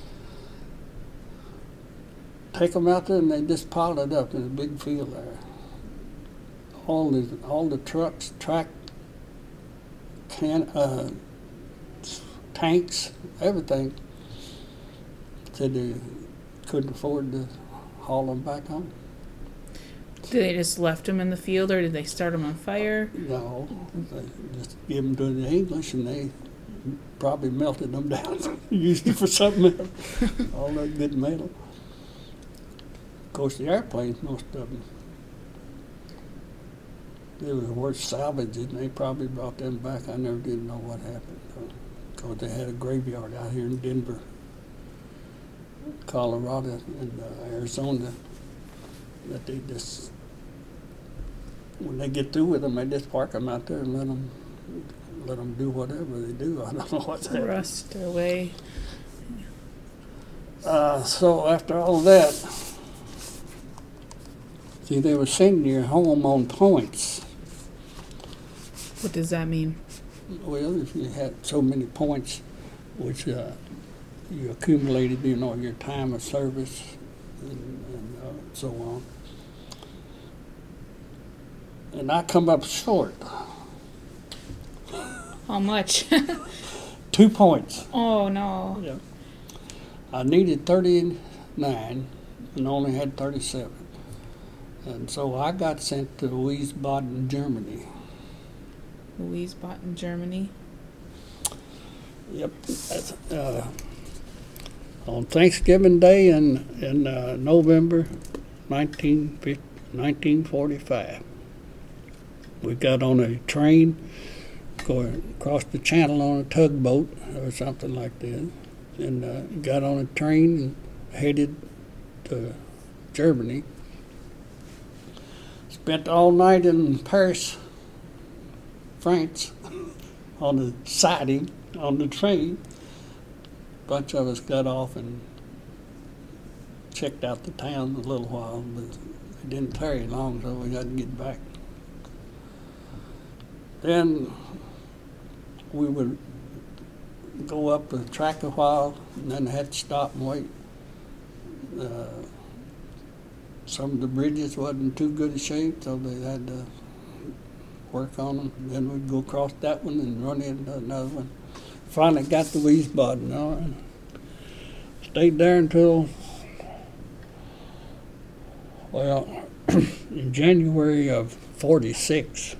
Speaker 2: it. Take them out there and they just piled it up in a big field there. All the all the trucks, track, can, uh, tanks, everything. Said they couldn't afford to haul them back home.
Speaker 1: Did they just left them in the field, or did they start them on fire?
Speaker 2: No, they just give them to the English, and they probably melted them down, used it for something else. All that good metal. Of course, the airplanes, most of them, they were worth salvaging. They probably brought them back. I never did know what happened. Because they had a graveyard out here in Denver, Colorado, and uh, Arizona, that they just, when they get through with them, they just park them out there and let them, let them do whatever they do. I don't know what's happening.
Speaker 1: Rust away.
Speaker 2: Uh, so after all that, see, they were sending you home on points.
Speaker 1: What does that mean?
Speaker 2: Well, if you had so many points, which uh, you accumulated, you know, your time of service and, and uh, so on. And I come up short.
Speaker 1: How much?
Speaker 2: Two points.
Speaker 1: Oh, no.
Speaker 2: Yeah. I needed thirty-nine and only had thirty-seven. And so I got sent to Wiesbaden, Germany.
Speaker 1: Wiesbaden, Germany.
Speaker 2: Yep. That's, uh, on Thanksgiving Day in, in uh, November nineteen forty-five. We got on a train going across the channel on a tugboat or something like that, and uh, got on a train and headed to Germany. Spent all night in Paris, France, on the siding on the train. A bunch of us got off and checked out the town a little while, but it didn't tarry long, so we had to get back. Then we would go up the track a while, and then had to stop and wait. Uh, some of the bridges wasn't too good a shape, so they had to work on them. Then we'd go across that one and run into another one. Finally got to Wiesbaden. All right. Stayed there until, well, in January of forty-six.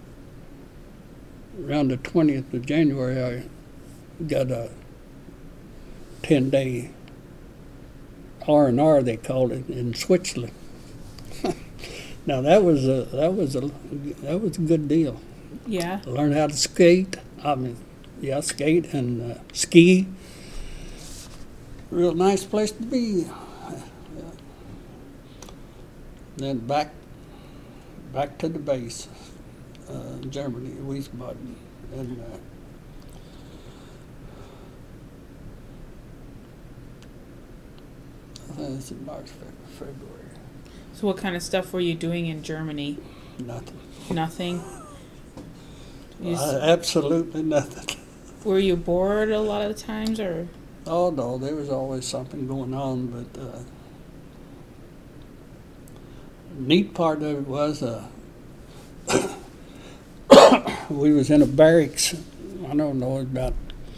Speaker 2: Around the twentieth of January, I got a ten-day R and R, they called it, in Switzerland. Now that was a that was a that was a good deal.
Speaker 1: Yeah.
Speaker 2: Learned how to skate. I mean, yeah, skate and uh, ski. Real nice place to be. Yeah. Then back back to the base. Uh, Germany, Wiesbaden, and uh, I think it's in March, February.
Speaker 1: So what kind of stuff were you doing in Germany?
Speaker 2: Nothing.
Speaker 1: Nothing? You just-
Speaker 2: Uh, absolutely nothing.
Speaker 1: were you bored a lot of the times, or?
Speaker 2: Oh no, there was always something going on, but uh, neat part of it was uh, we was in a barracks. I don't know, about,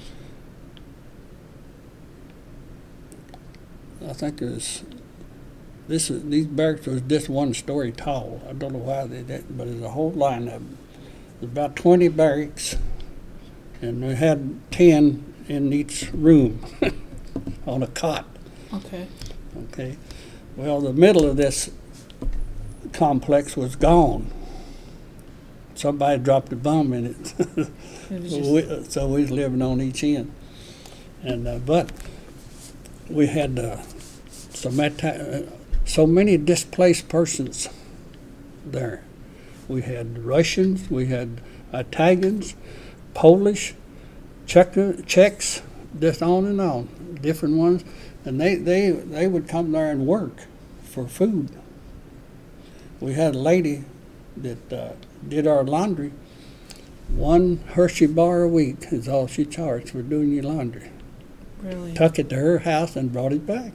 Speaker 2: I think it was, this is, these barracks was just one story tall. I don't know why they did, but there's a whole line of them. There's about twenty barracks, and we had ten in each room on a cot.
Speaker 1: Okay.
Speaker 2: Okay. Well, the middle of this complex was gone. Somebody dropped a bomb in it.
Speaker 1: It was
Speaker 2: so,
Speaker 1: just-
Speaker 2: we, so we was living on each end. And uh, but we had uh, so, many, so many displaced persons there. We had Russians, we had Italians, Polish, Czech, Czechs, just on and on, different ones. And they, they, they would come there and work for food. We had a lady that uh, did our laundry. One Hershey bar a week is all she charged for doing your laundry.
Speaker 1: Really?
Speaker 2: Took it to her house and brought it back.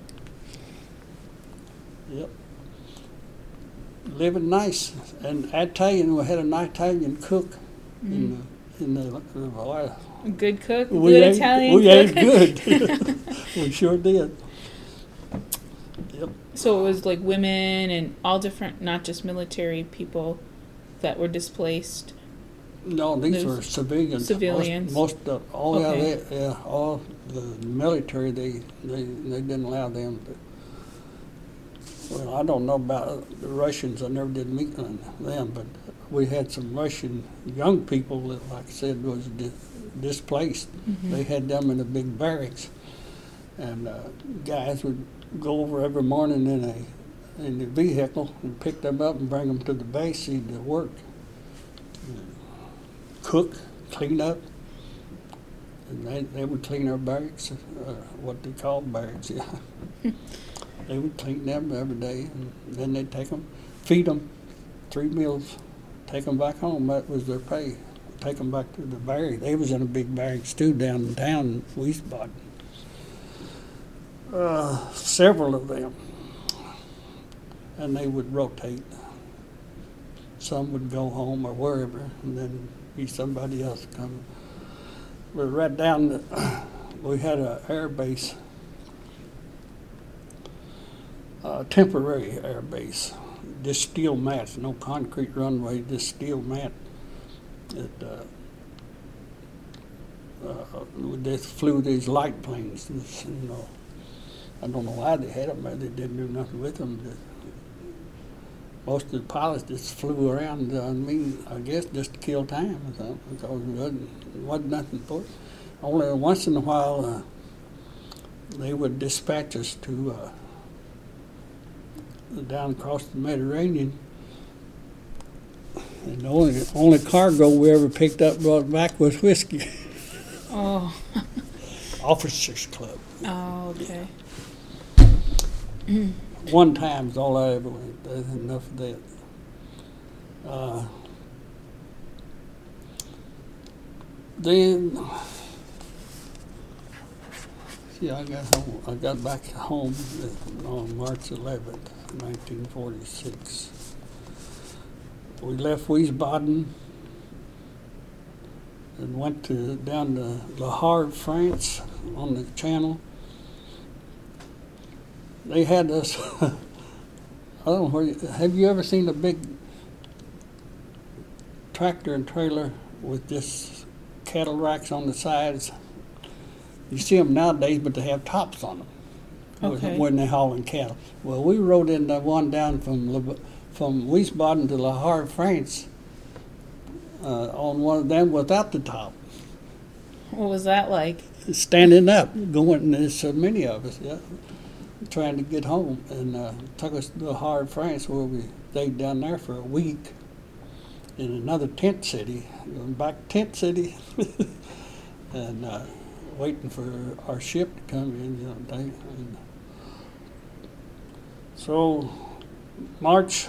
Speaker 2: Yep. Living nice. And Italian, we had an Italian cook
Speaker 1: Mm.
Speaker 2: in the, in the, uh,
Speaker 1: A good cook?
Speaker 2: we
Speaker 1: Good
Speaker 2: ate,
Speaker 1: Italian
Speaker 2: we
Speaker 1: cook?
Speaker 2: ate good. We sure did. Yep.
Speaker 1: So it was like women and all different, not just military people that were displaced.
Speaker 2: No, these
Speaker 1: Those
Speaker 2: were civilians.
Speaker 1: civilians.
Speaker 2: Most, most of, all,
Speaker 1: Okay.
Speaker 2: yeah, they, yeah, all the military, they, they, they didn't allow them to. Well, I don't know about the Russians. I never did meet them, but we had some Russian young people that, like I said, was di- displaced.
Speaker 1: Mhm.
Speaker 2: They had them in a big barracks, and uh, guys would go over every morning in a in the vehicle and pick them up and bring them to the base to work, cook, clean up, and they they would clean our barracks, uh, what they call barracks, yeah. They would clean them every day, and then they'd take them, feed them, three meals, take them back home. That was their pay. Take them back to the barracks. They was in a big barracks too down in town, in Wiesbaden. Uh, several of them, and they would rotate. Some would go home or wherever, and then be somebody else come. But right down, the, we had an air base. Uh, temporary air base, just steel mats, no concrete runway, just steel mat. That uh, uh, they flew these light planes. This, you know, I don't know why they had them, but they didn't do nothing with them. But most of the pilots just flew around. Uh, I mean, I guess just to kill time or something, because it wasn't, it wasn't nothing for it. Only once in a while, uh, they would dispatch us to. Uh, down across the Mediterranean, and the only only cargo we ever picked up brought back was whiskey.
Speaker 1: Oh.
Speaker 2: Officers Club.
Speaker 1: Oh, okay.
Speaker 2: One time is all I ever went. That's enough of that. Uh, then, see, I got home. I got back home on March eleventh. nineteen forty-six. We left Wiesbaden and went to down to Le Havre, France, on the channel. They had us. I don't know where. You, have you ever seen a big tractor and trailer with just cattle racks on the sides? You see them nowadays, but they have tops on them.
Speaker 1: Okay.
Speaker 2: When they're hauling cattle. Well, we rode in the one down from Le, from Wiesbaden to Le Havre, France, uh, on one of them without the top.
Speaker 1: What was that like?
Speaker 2: Standing up, going. There's so many of us, yeah, trying to get home, and uh, took us to Le Havre, France, where we stayed down there for a week in another tent city, going back to tent city, and uh, waiting for our ship to come in, you know. They, and, So, March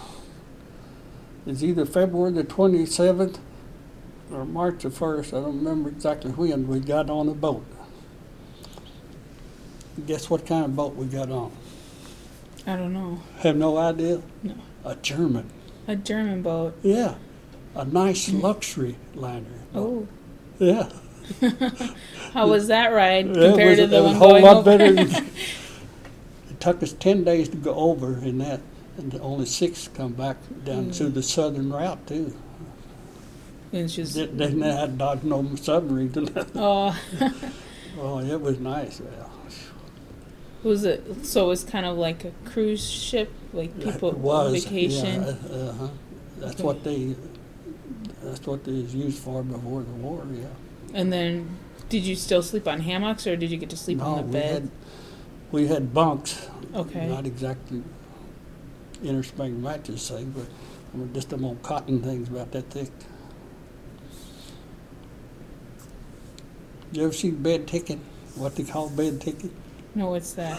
Speaker 2: is either February the twenty-seventh or March the first. I don't remember exactly when we got on a boat. Guess what kind of boat we got on?
Speaker 1: I don't know.
Speaker 2: Have no idea?
Speaker 1: No.
Speaker 2: A German.
Speaker 1: A German boat.
Speaker 2: Yeah. A nice luxury liner.
Speaker 1: Oh.
Speaker 2: Yeah.
Speaker 1: How was that ride
Speaker 2: Yeah,
Speaker 1: compared
Speaker 2: it was,
Speaker 1: to the
Speaker 2: it was
Speaker 1: one
Speaker 2: a whole
Speaker 1: going
Speaker 2: lot
Speaker 1: over?
Speaker 2: better than, it took us ten days to go over in that, and only six come back down
Speaker 1: Mm.
Speaker 2: to the southern route, too.
Speaker 1: It's just,
Speaker 2: They didn't have to dodge no submarine to that.
Speaker 1: oh.
Speaker 2: Oh, it was nice. Yeah.
Speaker 1: Was it, so it was kind of like a cruise ship, like people
Speaker 2: It was,
Speaker 1: on vacation?
Speaker 2: Yeah, uh, uh-huh. That's
Speaker 1: Okay.
Speaker 2: what they, that's what they was used for before the war, yeah.
Speaker 1: And then, did you still sleep on hammocks, or did you get to sleep
Speaker 2: No,
Speaker 1: on the
Speaker 2: we
Speaker 1: bed?
Speaker 2: had, we had bunks.
Speaker 1: Okay.
Speaker 2: Not exactly inner spring mattress, say, but I mean, just them old cotton things about that thick. You ever see bed ticking? What they call bed ticking?
Speaker 1: No, what's that?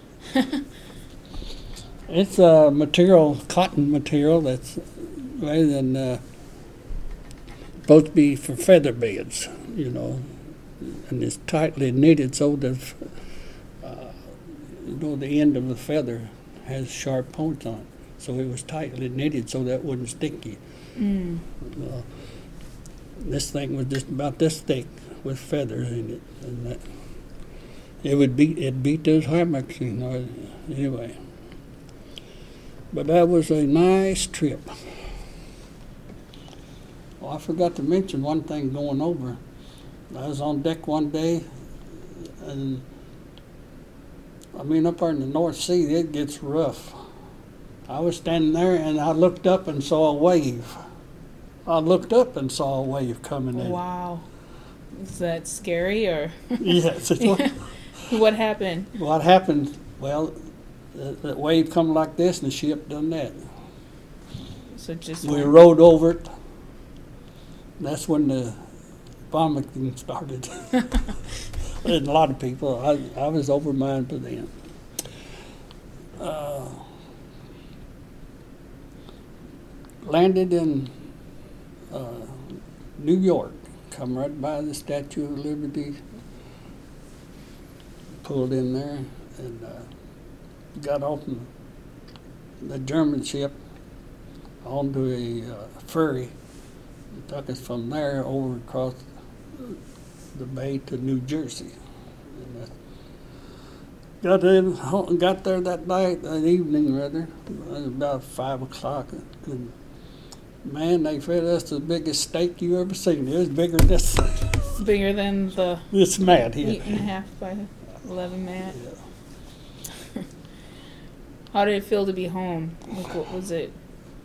Speaker 2: It's a material, cotton material that's rather than uh, supposed to be for feather beds, you know, and it's tightly knitted so that uh, you know the end of the feather has sharp points on it. So it was tightly knitted so that it wouldn't stick you.
Speaker 1: Mm.
Speaker 2: Uh, this thing was just about this thick with feathers in it, and that, it would beat it beat those hammocks, you know. Anyway, but that was a nice trip. Oh, I forgot to mention one thing going over. I was on deck one day, and I mean up there in the North Sea, it gets rough. I was standing there, and I looked up and saw a wave. I looked up and saw a wave coming in.
Speaker 1: Wow. Is that scary or?
Speaker 2: Yes. It's what,
Speaker 1: What happened?
Speaker 2: what happened? Well, the, the wave come like this, and the ship done that.
Speaker 1: So just
Speaker 2: We
Speaker 1: went-
Speaker 2: rode over it. That's when the vomiting started. And a lot of people. I, I was over mine by then. Uh, landed in uh, New York. Come right by the Statue of Liberty. Pulled in there and uh, got off the, the German ship onto a uh, ferry. It took us from there over across the bay to New Jersey. And, uh, got in, got there that night, that evening rather, it was about five o'clock. And man, they fed us the biggest steak you ever seen. It was bigger than this,
Speaker 1: bigger than the
Speaker 2: this mat here.
Speaker 1: eight and a half by eleven mat.
Speaker 2: Yeah.
Speaker 1: How did it feel to be home? Like, what was it?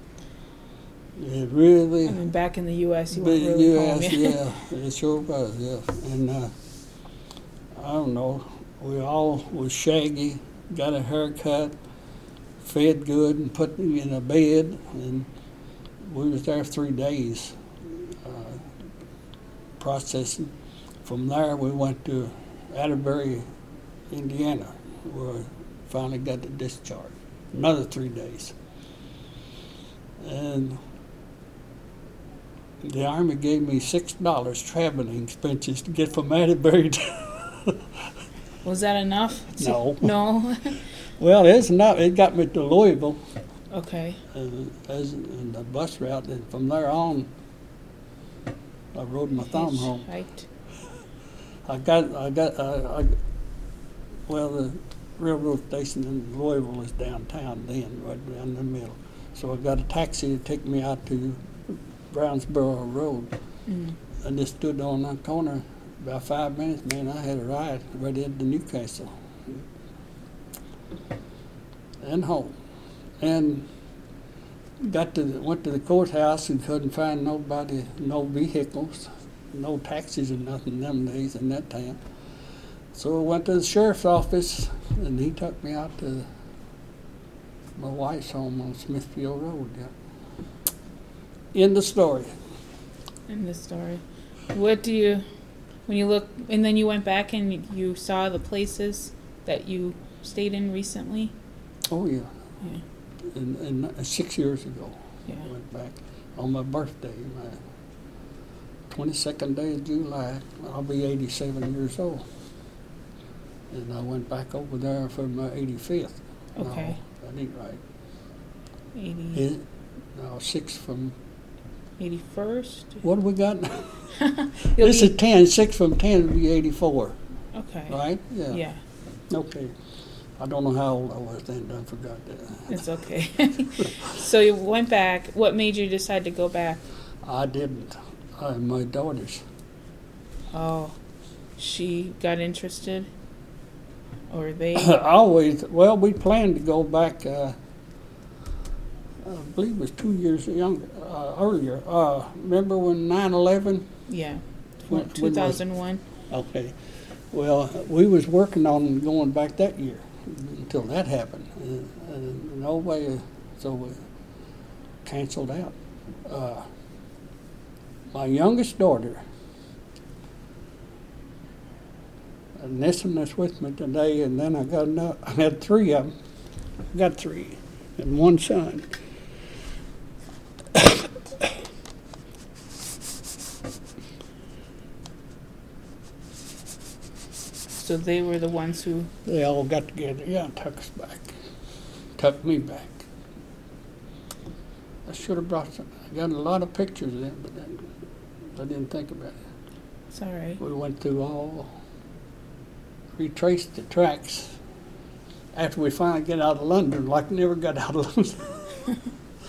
Speaker 2: It really.
Speaker 1: I mean, back in the U S, you
Speaker 2: The
Speaker 1: weren't really
Speaker 2: U
Speaker 1: home.
Speaker 2: S, yeah, it sure was, yeah. And uh, I don't know, we all was shaggy, got a haircut, fed good, and put me in a bed, and we was there three days uh, processing. From there, we went to Atterbury, Indiana, where I finally got the discharge. Another three days. And the Army gave me six dollars traveling expenses to get from Atterbury to...
Speaker 1: Was that enough?
Speaker 2: No.
Speaker 1: No?
Speaker 2: Well, it's not. It got me to Louisville
Speaker 1: Okay.
Speaker 2: uh, as in the bus route, and from there on, I rode my thumb home.
Speaker 1: Hitchhiked.
Speaker 2: I got, I got, I, I, well, the railroad station in Louisville is downtown then, right down the middle. So I got a taxi to take me out to Brownsboro Road.
Speaker 1: Mm.
Speaker 2: And just stood on that corner about five minutes, man, I had a ride right into Newcastle. And home. And got to the, went to the courthouse and couldn't find nobody, no vehicles, no taxis or nothing them days in that town. So I went to the sheriff's office, and he took me out to my wife's home on Smithfield Road. Yeah. End of story.
Speaker 1: In this story. What do you, when you look, and then you went back and you saw the places that you stayed in recently?
Speaker 2: Oh yeah.
Speaker 1: Yeah.
Speaker 2: And, and uh, six years ago,
Speaker 1: Yeah.
Speaker 2: I went back on my birthday, my twenty-second day of July. I'll be eighty-seven years old. And I went back over there for my eighty-fifth.
Speaker 1: Okay.
Speaker 2: No, that ain't right.
Speaker 1: eighty,
Speaker 2: Is it? No, six from,
Speaker 1: eighty-first?
Speaker 2: what do we got now?
Speaker 1: You'll
Speaker 2: This
Speaker 1: be-
Speaker 2: is ten, six from ten would be eighty-four,
Speaker 1: Okay.
Speaker 2: right?
Speaker 1: Yeah,
Speaker 2: Okay. I don't know how old I was then, I forgot that.
Speaker 1: it's okay. So you went back. What made you decide to go back?
Speaker 2: I didn't. Uh, my daughters.
Speaker 1: Oh, she got interested? Or they?
Speaker 2: Always, well, we planned to go back, uh, I believe it was two years younger, uh, earlier. Uh, remember when nine eleven?
Speaker 1: Yeah.
Speaker 2: When- when was-
Speaker 1: two thousand one?
Speaker 2: Okay. Well, we was working on going back that year until that happened. And, and no way, so we canceled out. Uh, my youngest daughter, And this one that's with me today, and then I got another, I had three of them. I got three, and one son.
Speaker 1: So they were the ones who.
Speaker 2: They all got together, yeah, and took us back, took me back. I should have brought some. I got a lot of pictures of them, but then I didn't think about it.
Speaker 1: It's all right.
Speaker 2: We went through all, retraced the tracks after we finally get out of London, like never got out of London.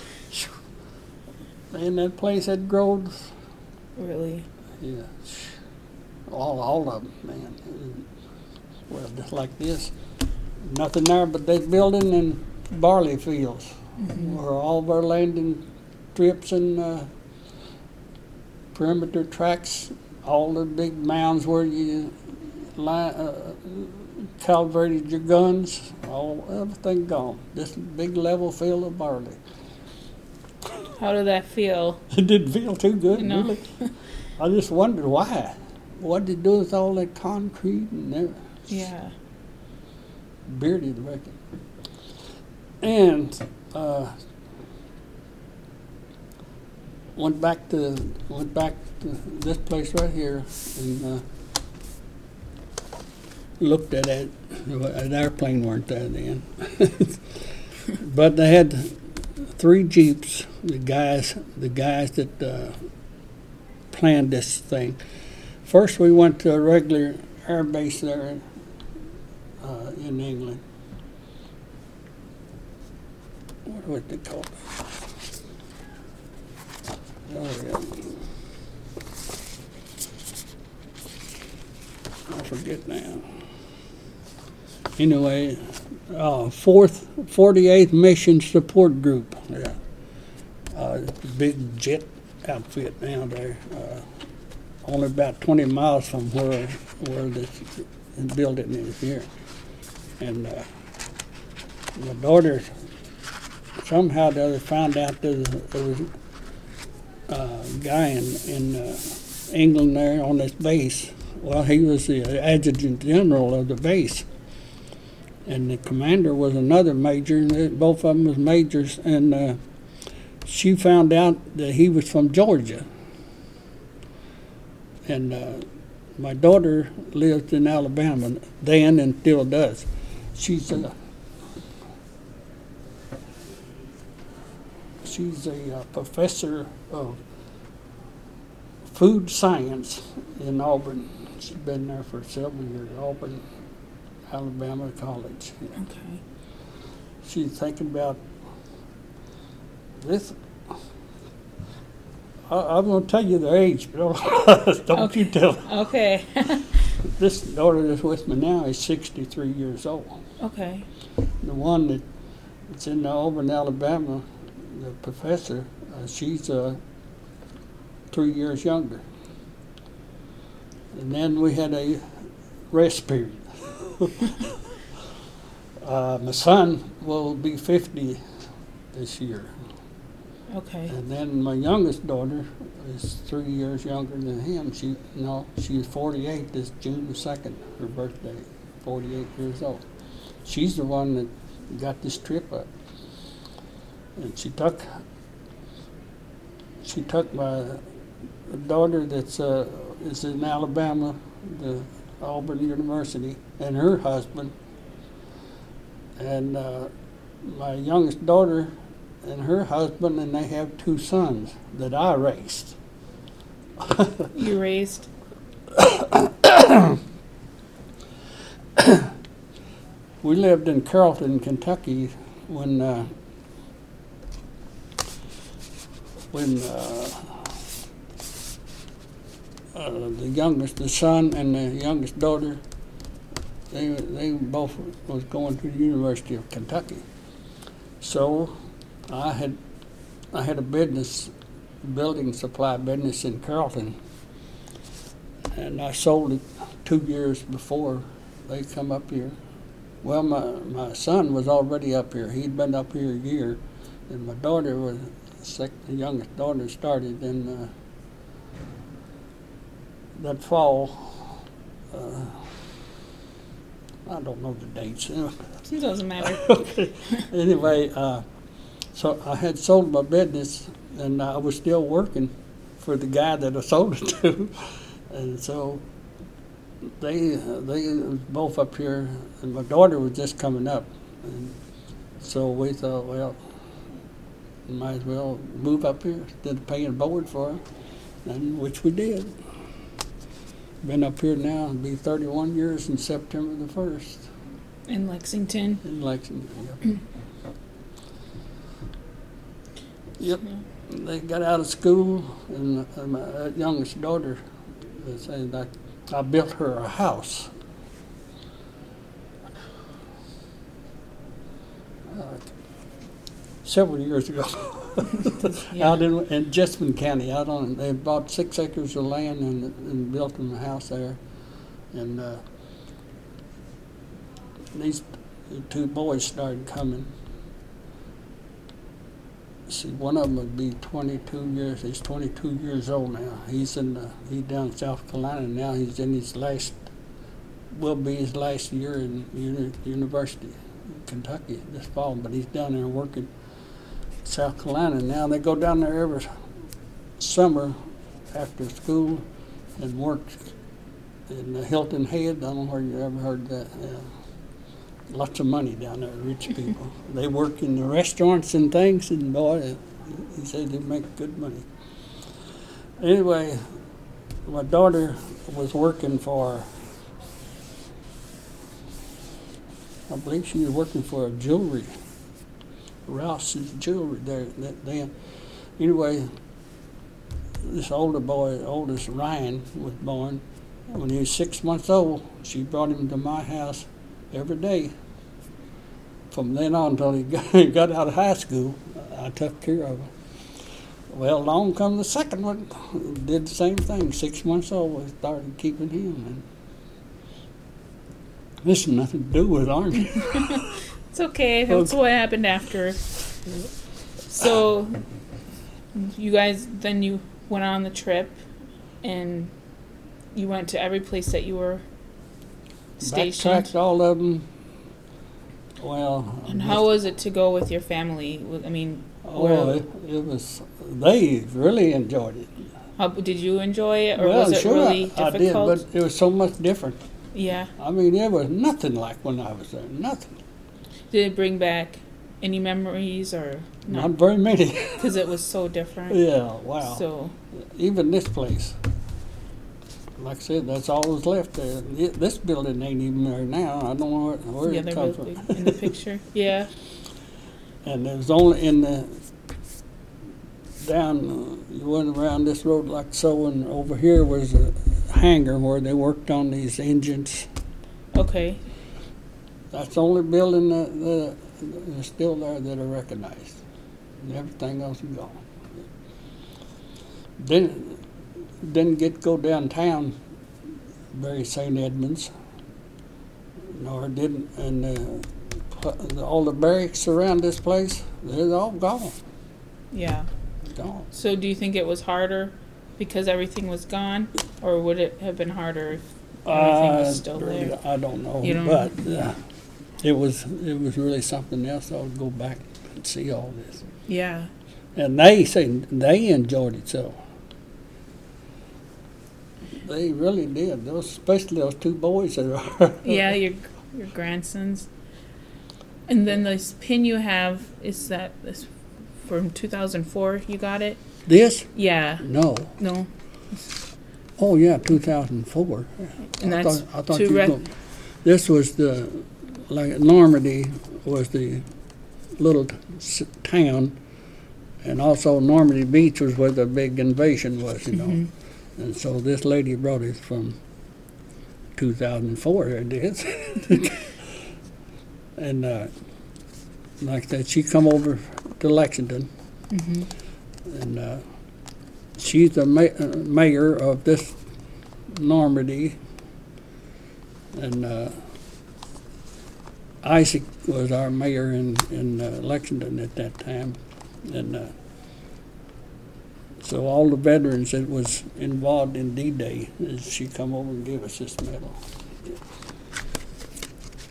Speaker 2: Man, that place had grown.
Speaker 1: Really?
Speaker 2: Yeah. All, all of them, man. Well, just like this. Nothing there but that building and barley fields. Mm-hmm. Where all of our landing strips and uh, perimeter tracks, all the big mounds where you line, uh, calibrated your guns, all everything gone. This big level field of barley.
Speaker 1: How did that feel?
Speaker 2: It didn't feel too good,
Speaker 1: No.
Speaker 2: really. I just wondered why. What did it do with all that concrete and everything?
Speaker 1: Yeah.
Speaker 2: Bearded record. And uh, went back to went back to this place right here and uh, looked at it. An airplane weren't there then, but they had three Jeeps. The guys, the guys that uh, planned this thing. First, we went to a regular air base there uh, in England. What was they called? Oh, yeah. I forget now. Anyway, uh, fourth, forty-eighth Mission Support Group. Yeah, uh, it's a big jet outfit down there. Uh, only about twenty miles from where where this building is here. And uh, my daughter somehow or the other found out there was, there was a guy in, in uh, England there on this base. Well, he was the adjutant general of the base. And the commander was another major, and they, both of them was majors. And uh, she found out that he was from Georgia. And uh, my daughter lived in Alabama then and still does. She's a she's a uh, professor of food science in Auburn. She's been there for several years. Auburn, Alabama College. Yeah.
Speaker 1: Okay.
Speaker 2: She's thinking about this. I, I'm going to tell you the age, but don't, don't
Speaker 1: Okay.
Speaker 2: you tell her.
Speaker 1: Okay.
Speaker 2: This daughter that's with me now is sixty-three years old.
Speaker 1: Okay.
Speaker 2: The one that, that's in Auburn, Alabama, the professor, uh, she's uh, three years younger. And then we had a rest period. uh, my son will be fifty this year.
Speaker 1: Okay.
Speaker 2: And then my youngest daughter is three years younger than him. She no, she's forty-eight this June second, her birthday, forty-eight years old. She's the one that got this trip up. And she took she took my daughter that's uh, is in Alabama, the Auburn University, and her husband. And uh, my youngest daughter and her husband, and they have two sons that I raised.
Speaker 1: You raised?
Speaker 2: We lived in Carrollton, Kentucky when uh, when uh, uh, the youngest, the son and the youngest daughter, they they both was going to the University of Kentucky. So I had I had a business, building supply business in Carrollton, and I sold it two years before they come up here. Well, my my son was already up here. He'd been up here a year, and my daughter was sec- the youngest daughter started in uh, that fall. Uh, I don't know the dates.
Speaker 1: It doesn't matter.
Speaker 2: Okay. Anyway, uh, so I had sold my business, and I was still working for the guy that I sold it to, and so they they was both up here, and my daughter was just coming up, and so we thought, well, might as well move up here instead of paying board for it, and which we did. Been up here now, it'll be thirty-one years in September the first.
Speaker 1: In Lexington.
Speaker 2: In Lexington, yep. Yep. They got out of school, and uh, my uh, youngest daughter uh, said that I built her a house. Uh, several years ago,
Speaker 1: Yeah.
Speaker 2: out in, in Jessamine County, out on they bought six acres of land and, and built them a house there, and uh, these two boys started coming. See, one of them would be twenty-two years. He's twenty-two years old now. He's in the, he's down in South Carolina now. He's in his last, will be his last year in uni, university in Kentucky this fall. But he's down there working in South Carolina now. They go down there every summer after school and work in the Hilton Head. I don't know where you ever heard that. Yeah. Lots of money down there, rich people. They work in the restaurants and things, and boy, he said they make good money. Anyway, my daughter was working for, I believe she was working for a jewelry, Rouse's Jewelry there then. Anyway, this older boy, oldest Ryan, was born. When he was six months old, she brought him to my house every day. From then on until he got, got out of high school, I took care of him. Well, along come the second one, did the same thing. Six months old, we started keeping him. And this has nothing to do with Army.
Speaker 1: It's okay. That's
Speaker 2: Okay.
Speaker 1: what happened after. So, you guys, then you went on the trip, and you went to every place that you were stationed.
Speaker 2: Backtracked all of them. Well,
Speaker 1: And how was it to go with your family? With- I mean,
Speaker 2: well,
Speaker 1: where-
Speaker 2: it, it was. They really enjoyed it.
Speaker 1: how, did you enjoy it, or
Speaker 2: well,
Speaker 1: was it
Speaker 2: sure,
Speaker 1: really
Speaker 2: I, I did,
Speaker 1: difficult?
Speaker 2: but it was so much different.
Speaker 1: Yeah.
Speaker 2: I mean, it was nothing like when I was there. Nothing.
Speaker 1: Did it bring back any memories, or
Speaker 2: Not
Speaker 1: not?
Speaker 2: very many.
Speaker 1: Because it was so different.
Speaker 2: Yeah. Wow.
Speaker 1: So,
Speaker 2: Even this place. Like I said, that's all that's left there. It, this building ain't even there now. I don't know where, where
Speaker 1: the
Speaker 2: it
Speaker 1: other
Speaker 2: come
Speaker 1: building
Speaker 2: from.
Speaker 1: in the picture. Yeah.
Speaker 2: And it was only in the down. Uh, you went around this road like so, and over here was a hangar where they worked on these engines.
Speaker 1: Okay.
Speaker 2: That's the only building that, that is still there that I recognize. And everything else is gone. Didn't didn't get to go downtown, Bury Saint Edmunds, nor didn't, and uh, pl- all the barracks around this place, they're all gone.
Speaker 1: Yeah.
Speaker 2: Gone.
Speaker 1: So, do you think it was harder because everything was gone, or would it have been harder if everything was still
Speaker 2: really,
Speaker 1: there?
Speaker 2: I don't know,
Speaker 1: You don't
Speaker 2: but uh, it was it was really something else. I would go back and see all this,
Speaker 1: Yeah.
Speaker 2: and they say they enjoyed it so. They really did. Those, especially those two boys that are.
Speaker 1: Yeah, your your grandsons. And then this pin you have, is that this from two thousand four you got it?
Speaker 2: This?
Speaker 1: Yeah.
Speaker 2: No.
Speaker 1: No.
Speaker 2: Oh yeah, two thousand four.
Speaker 1: And
Speaker 2: I
Speaker 1: that's
Speaker 2: thought, I thought
Speaker 1: to
Speaker 2: you were
Speaker 1: rec-
Speaker 2: going, this was the, like Normandy was the little s- town, and also Normandy Beach was where the big invasion was, you know.
Speaker 1: Mhm.
Speaker 2: And so this lady brought it from two thousand four, it is. And uh, like that, she come over to Lexington,
Speaker 1: Mhm.
Speaker 2: and uh, she's the ma- uh, mayor of this Normandy, and uh, Isaac was our mayor in, in uh, Lexington at that time, and uh, so all the veterans that was involved in D-Day, she come over and gave us this medal.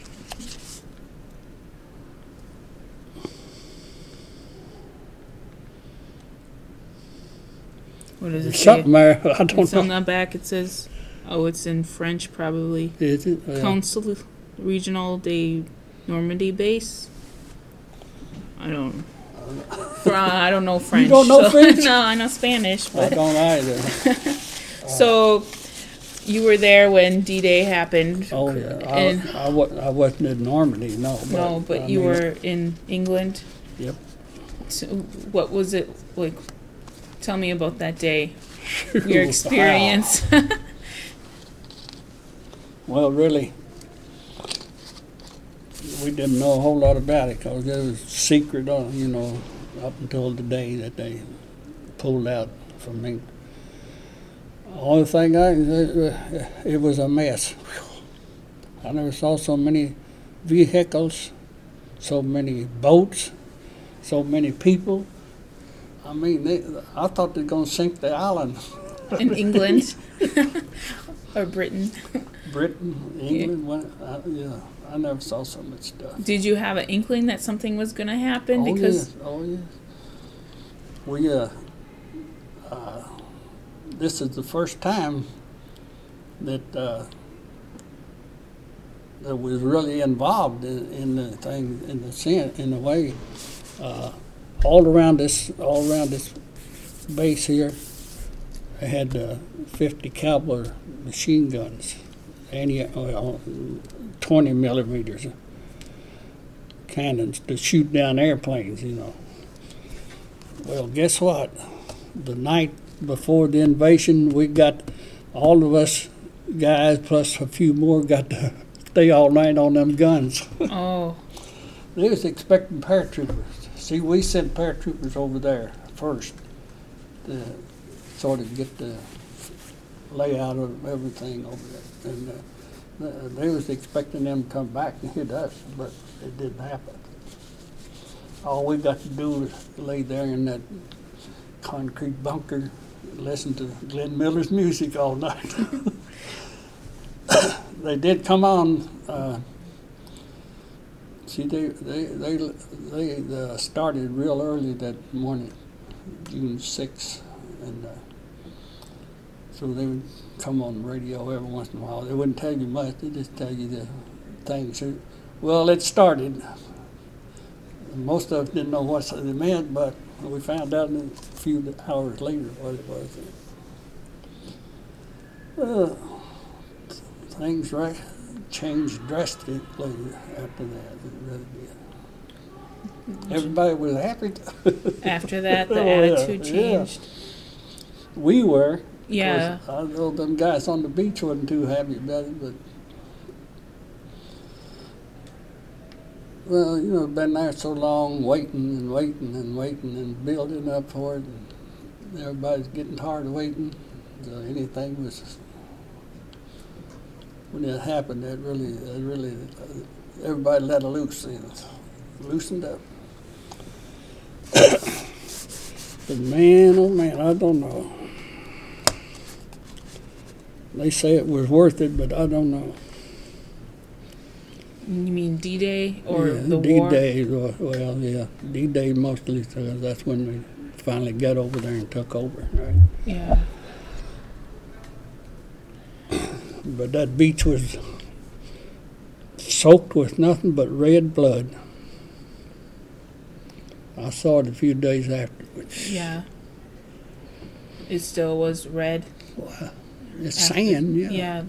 Speaker 1: What does it
Speaker 2: There's
Speaker 1: say?
Speaker 2: something there. I don't
Speaker 1: It's on
Speaker 2: know.
Speaker 1: the back. It says, oh, it's in French probably.
Speaker 2: Is it? Well,
Speaker 1: Council Regional de Normandy base. I don't. Fr- I don't know French.
Speaker 2: don't know
Speaker 1: so-
Speaker 2: French?
Speaker 1: No, I know Spanish.
Speaker 2: I
Speaker 1: But
Speaker 2: don't either.
Speaker 1: so, you were there when D-Day happened.
Speaker 2: Oh, yeah.
Speaker 1: And
Speaker 2: I, I, wa- I wasn't in Normandy, no. But,
Speaker 1: no, but
Speaker 2: I
Speaker 1: you
Speaker 2: mean,
Speaker 1: were in England.
Speaker 2: Yep.
Speaker 1: So what was it like? Tell me about that day.
Speaker 2: Wow.
Speaker 1: Your experience.
Speaker 2: Well, really, we didn't know a whole lot about it because it was secret, on, you know, up until the day that they pulled out from me. Only thing I, it, it was a mess. I never saw so many vehicles, so many boats, so many people. I mean, they, I thought they were going to sink the island.
Speaker 1: In England or Britain.
Speaker 2: Britain, England, went, I, yeah, I never saw so much stuff.
Speaker 1: Did you have an inkling that something was going to happen?
Speaker 2: Oh,
Speaker 1: Because
Speaker 2: yes, oh, yes. We, uh, uh, this is the first time that, uh, that was really involved in, in the thing, in the sen in the way, uh, all around this, all around this base here, they had uh, fifty caliber machine guns, any uh, twenty millimeters cannons to shoot down airplanes. You know. Well, guess what? The night before the invasion, we got all of us guys plus a few more got to stay all night on them guns.
Speaker 1: oh,
Speaker 2: They was expecting paratroopers. See, we sent paratroopers over there first to sort of get the layout of everything over there. And uh, they was expecting them to come back and hit us, but it didn't happen. All we got to do was lay there in that concrete bunker, listen to Glenn Miller's music all night. They did come on. Uh, see, they they they they uh, started real early that morning, June sixth, and uh, so they would come on the radio every once in a while. They wouldn't tell you much; they just tell you the things. So, well, it started. Most of us didn't know what it meant, but we found out a few hours later what it was. Uh, things right changed drastically after that. It really did. Everybody was happy.
Speaker 1: after that, the
Speaker 2: Oh, yeah,
Speaker 1: attitude
Speaker 2: yeah.
Speaker 1: changed.
Speaker 2: We were.
Speaker 1: Yeah.
Speaker 2: I know them guys on the beach wasn't too happy about it, but well, you know, been there so long, waiting and waiting and waiting and building up for it, and everybody's getting tired of waiting. So anything was, when it happened, that really, that really, uh, everybody let it loose, you know, loosened up. But man, oh man, I don't know. They say it was worth it, but I don't know.
Speaker 1: You mean D-Day or
Speaker 2: yeah,
Speaker 1: the war?
Speaker 2: D-Day, well, yeah, D-Day mostly, because that's when we finally got over there and took over, right?
Speaker 1: Yeah.
Speaker 2: But that beach was soaked with nothing but red blood. I saw it a few days afterwards.
Speaker 1: Yeah. It still was red.
Speaker 2: Wow. It's
Speaker 1: After-
Speaker 2: sand, yeah.
Speaker 1: Yeah.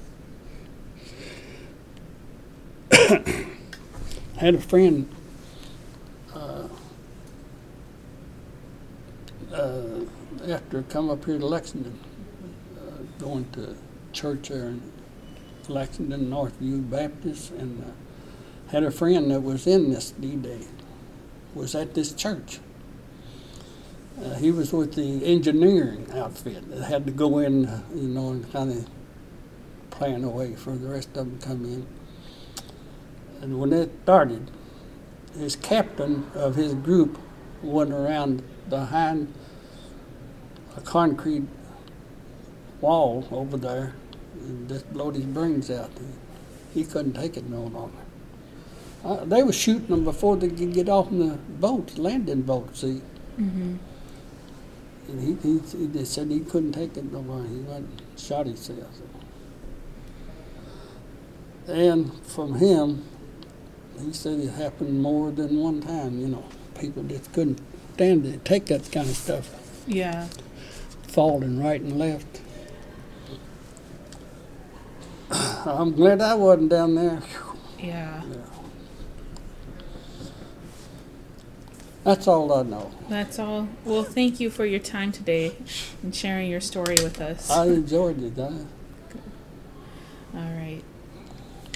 Speaker 2: I had a friend uh, uh, after come up here to Lexington, uh, going to church there in Lexington, Northview Baptist, and uh, had a friend that was in this D-Day, was at this church. Uh, he was with the engineering outfit that had to go in, uh, you know, and kind of plan a way for the rest of them to come in. And when it started, his captain of his group went around behind a concrete wall over there and just blowed his brains out. He couldn't take it no longer. Uh, they were shooting them before they could get off in the boats, landing boats, see.
Speaker 1: Mm-hmm.
Speaker 2: And he, he, he just said he couldn't take it no more. He went and shot himself. And from him, he said it happened more than one time, you know. People just couldn't stand it, take that kind of stuff.
Speaker 1: Yeah.
Speaker 2: Falling right and left. I'm glad I wasn't down there.
Speaker 1: Yeah.
Speaker 2: Yeah. That's all I know.
Speaker 1: That's all. Well, thank you for your time today and sharing your story with us.
Speaker 2: I enjoyed it. I,
Speaker 1: All right.